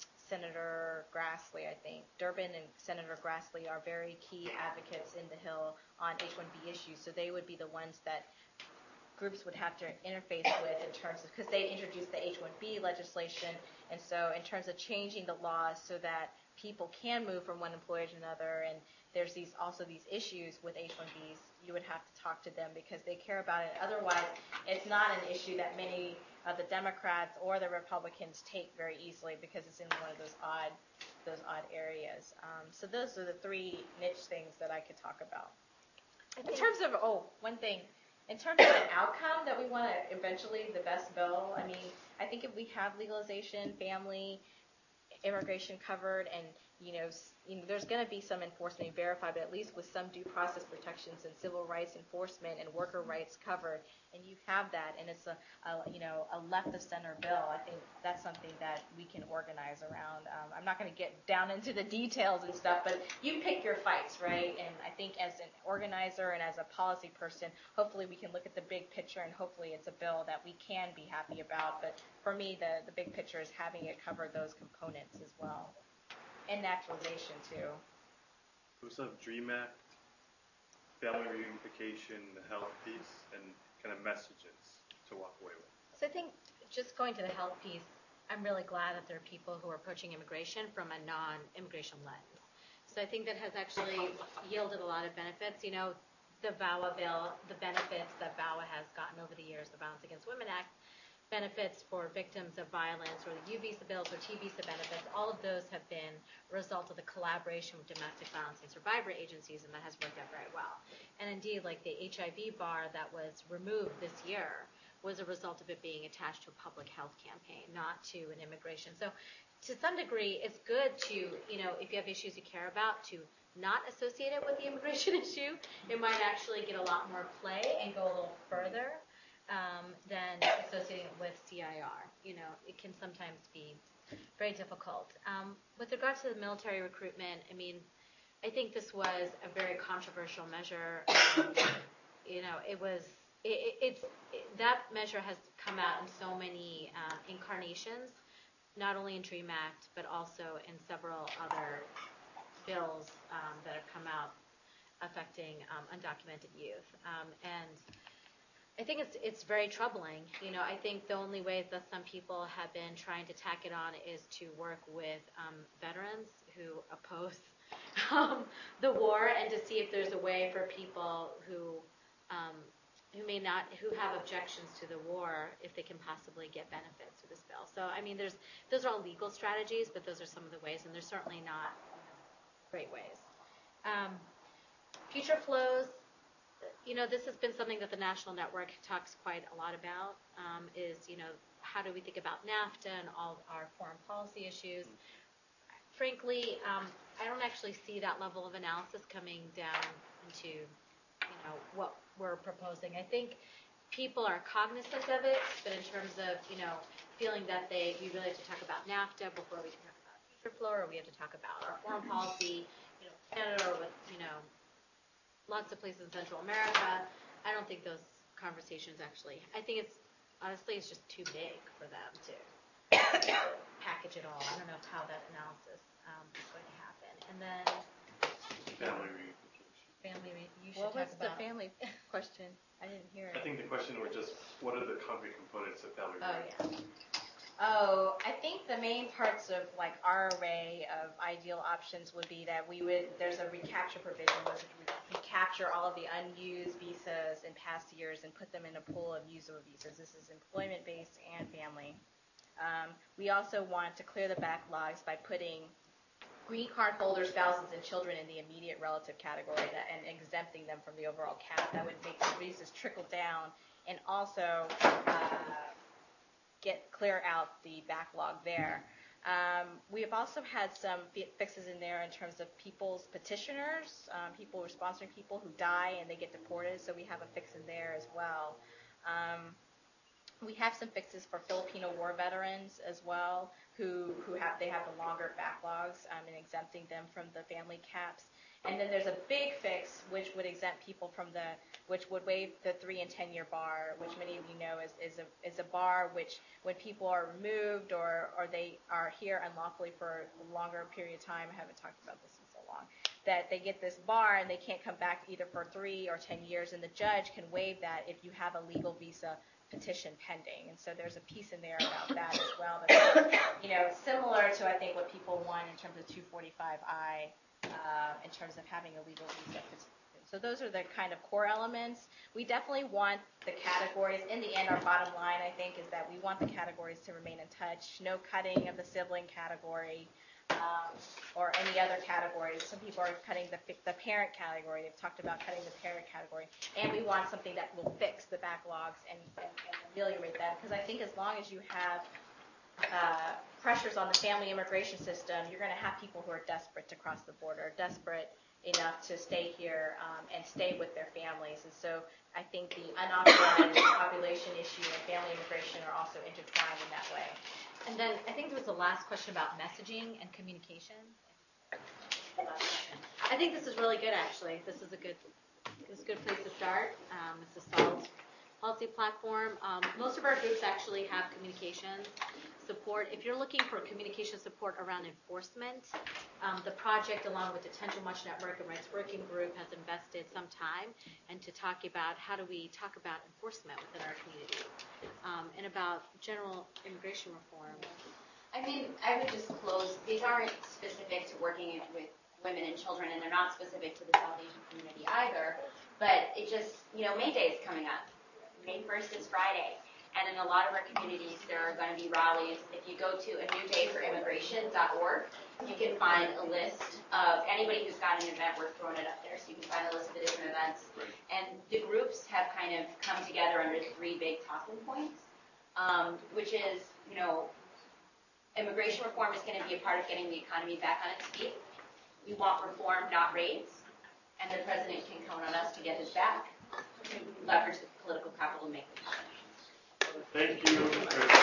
Senator Grassley, I think. Durbin and Senator Grassley are very key advocates in the Hill on H one B issues, so they would be the ones that groups would have to interface with in terms of, because they introduced the H one B legislation, and so in terms of changing the laws so that people can move from one employer to another, and there's these also these issues with H one Bs, you would have to talk to them because they care about it. Otherwise, it's not an issue that many of the Democrats or the Republicans take very easily because it's in one of those odd those odd areas. Um, so those are the three niche things that I could talk about. In terms of, oh, one thing, in terms of an outcome that we want to eventually, the best bill, I mean, I think if we have legalization, family, immigration covered, and you know, you know there's going to be some enforcement verified, but at least with some due process protections and civil rights enforcement and worker rights covered, and you have that, and it's a, a you know a left of center bill. I think that's something that we can organize around. Um, I'm not going to get down into the details and stuff, but you pick your fights, right? And I think as an organizer and as a policy person, hopefully we can look at the big picture, and hopefully it's a bill that we can be happy about. But for me, the the big picture is having it cover those components as well. And naturalization, too. We still have DREAM Act, family reunification, the health piece, and kind of messages to walk away with. So I think just going to the health piece, I'm really glad that there are people who are approaching immigration from a non-immigration lens. So I think that has actually yielded a lot of benefits. You know, the VAWA bill, the benefits that VAWA has gotten over the years, the Violence Against Women Act, benefits for victims of violence, or the U visa bills or T visa benefits, all of those have been a result of the collaboration with domestic violence and survivor agencies, and that has worked out very well. And indeed, like the H I V bar that was removed this year was a result of it being attached to a public health campaign, not to an immigration. So to some degree, it's good to, you know, if you have issues you care about, to not associate it with the immigration issue. It might actually get a lot more play and go a little further um, than associating it with C I R. You know, it can sometimes be very difficult. Um, with regard to the military recruitment, I mean, I think this was a very controversial measure. Um, you know, it was, it, it, it's, it, that measure has come out in so many uh, incarnations, not only in DREAM Act, but also in several other bills um, that have come out affecting um, undocumented youth. Um, and I think it's it's very troubling. You know, I think the only way that some people have been trying to tack it on is to work with um, veterans who oppose um, the war, and to see if there's a way for people who um, who may not, who have objections to the war, if they can possibly get benefits through this bill. So, I mean, there's those are all legal strategies, but those are some of the ways, and they're certainly not great ways. Um, future flows, you know, this has been something that the National Network talks quite a lot about, um, is, you know, how do we think about NAFTA and all our foreign policy issues. Frankly, um, I don't actually see that level of analysis coming down into, you know, what we're proposing. I think people are cognizant of it, but in terms of, you know, feeling that they, we really have to talk about NAFTA before we can talk about future flow, or we have to talk about our foreign policy, you know, Canada, or with, you know, lots of places in Central America. I don't think those conversations actually, I think it's, honestly, it's just too big for them to package it all. I don't know how that analysis um, is going to happen. And then Family reunification. Family re- you should What talk was the about family question? I didn't hear it. I think the question was just, what are the concrete components of family Oh, reunification? yeah. Oh, I think the main parts of like our array of ideal options would be that we would, there's a recapture provision where we recapture all of the unused visas in past years and put them in a pool of usable visas. This is employment-based and family. Um, we also want to clear the backlogs by putting green card holders, spouses, and children in the immediate relative category that, and exempting them from the overall cap. That would make the visas trickle down and also uh, get clear out the backlog there. Um, we have also had some fi- fixes in there in terms of people's petitioners, um, people who are sponsoring people who die and they get deported, so we have a fix in there as well. Um, we have some fixes for Filipino war veterans as well, who, who have, they have the longer backlogs um, and exempting them from the family caps. And then there's a big fix which would exempt people from the, which would waive the three and ten year bar, which many of you know is, is a is a bar which when people are removed or, or they are here unlawfully for a longer period of time, I haven't talked about this in so long, that they get this bar and they can't come back either for three or ten years, and the judge can waive that if you have a legal visa petition pending. And so there's a piece in there about that as well. That's, you know, similar to I think what people want in terms of two forty-five I. Uh, in terms of having a legal visa. So those are the kind of core elements. We definitely want the categories. In the end, our bottom line, I think, is that we want the categories to remain in touch. No cutting of the sibling category um, or any other categories. Some people are cutting the, the parent category. They've talked about cutting the parent category. And we want something that will fix the backlogs and, and, and ameliorate that. Because I think as long as you have Uh, pressures on the family immigration system, you're going to have people who are desperate to cross the border, desperate enough to stay here um, and stay with their families. And so I think the unauthorized population issue and family immigration are also intertwined in that way. And then I think there was a last question about messaging and communication. I think this is really good, actually. This is a good, this is a good place to start. Um, it's a solid policy platform. Um, most of our groups actually have communications support. If you're looking for communication support around enforcement, um, the project, along with Detention Watch Network and Rights Working Group, has invested some time into talking about how do we talk about enforcement within our community um, and about general immigration reform. I mean, I would just close. These aren't specific to working with women and children, and they're not specific to the South Asian community either. But it just, you know, May Day is coming up. May first is Friday. And in a lot of our communities, there are going to be rallies. If you go to a new day for immigration dot org, you can find a list of anybody who's got an event. We're throwing it up there, so you can find a list of the different events. And the groups have kind of come together under three big talking points, um, which is, you know, immigration reform is going to be a part of getting the economy back on its feet. We want reform, not raids. And the president can count on us to get his back, to leverage the political capital to make the decision. Thank you.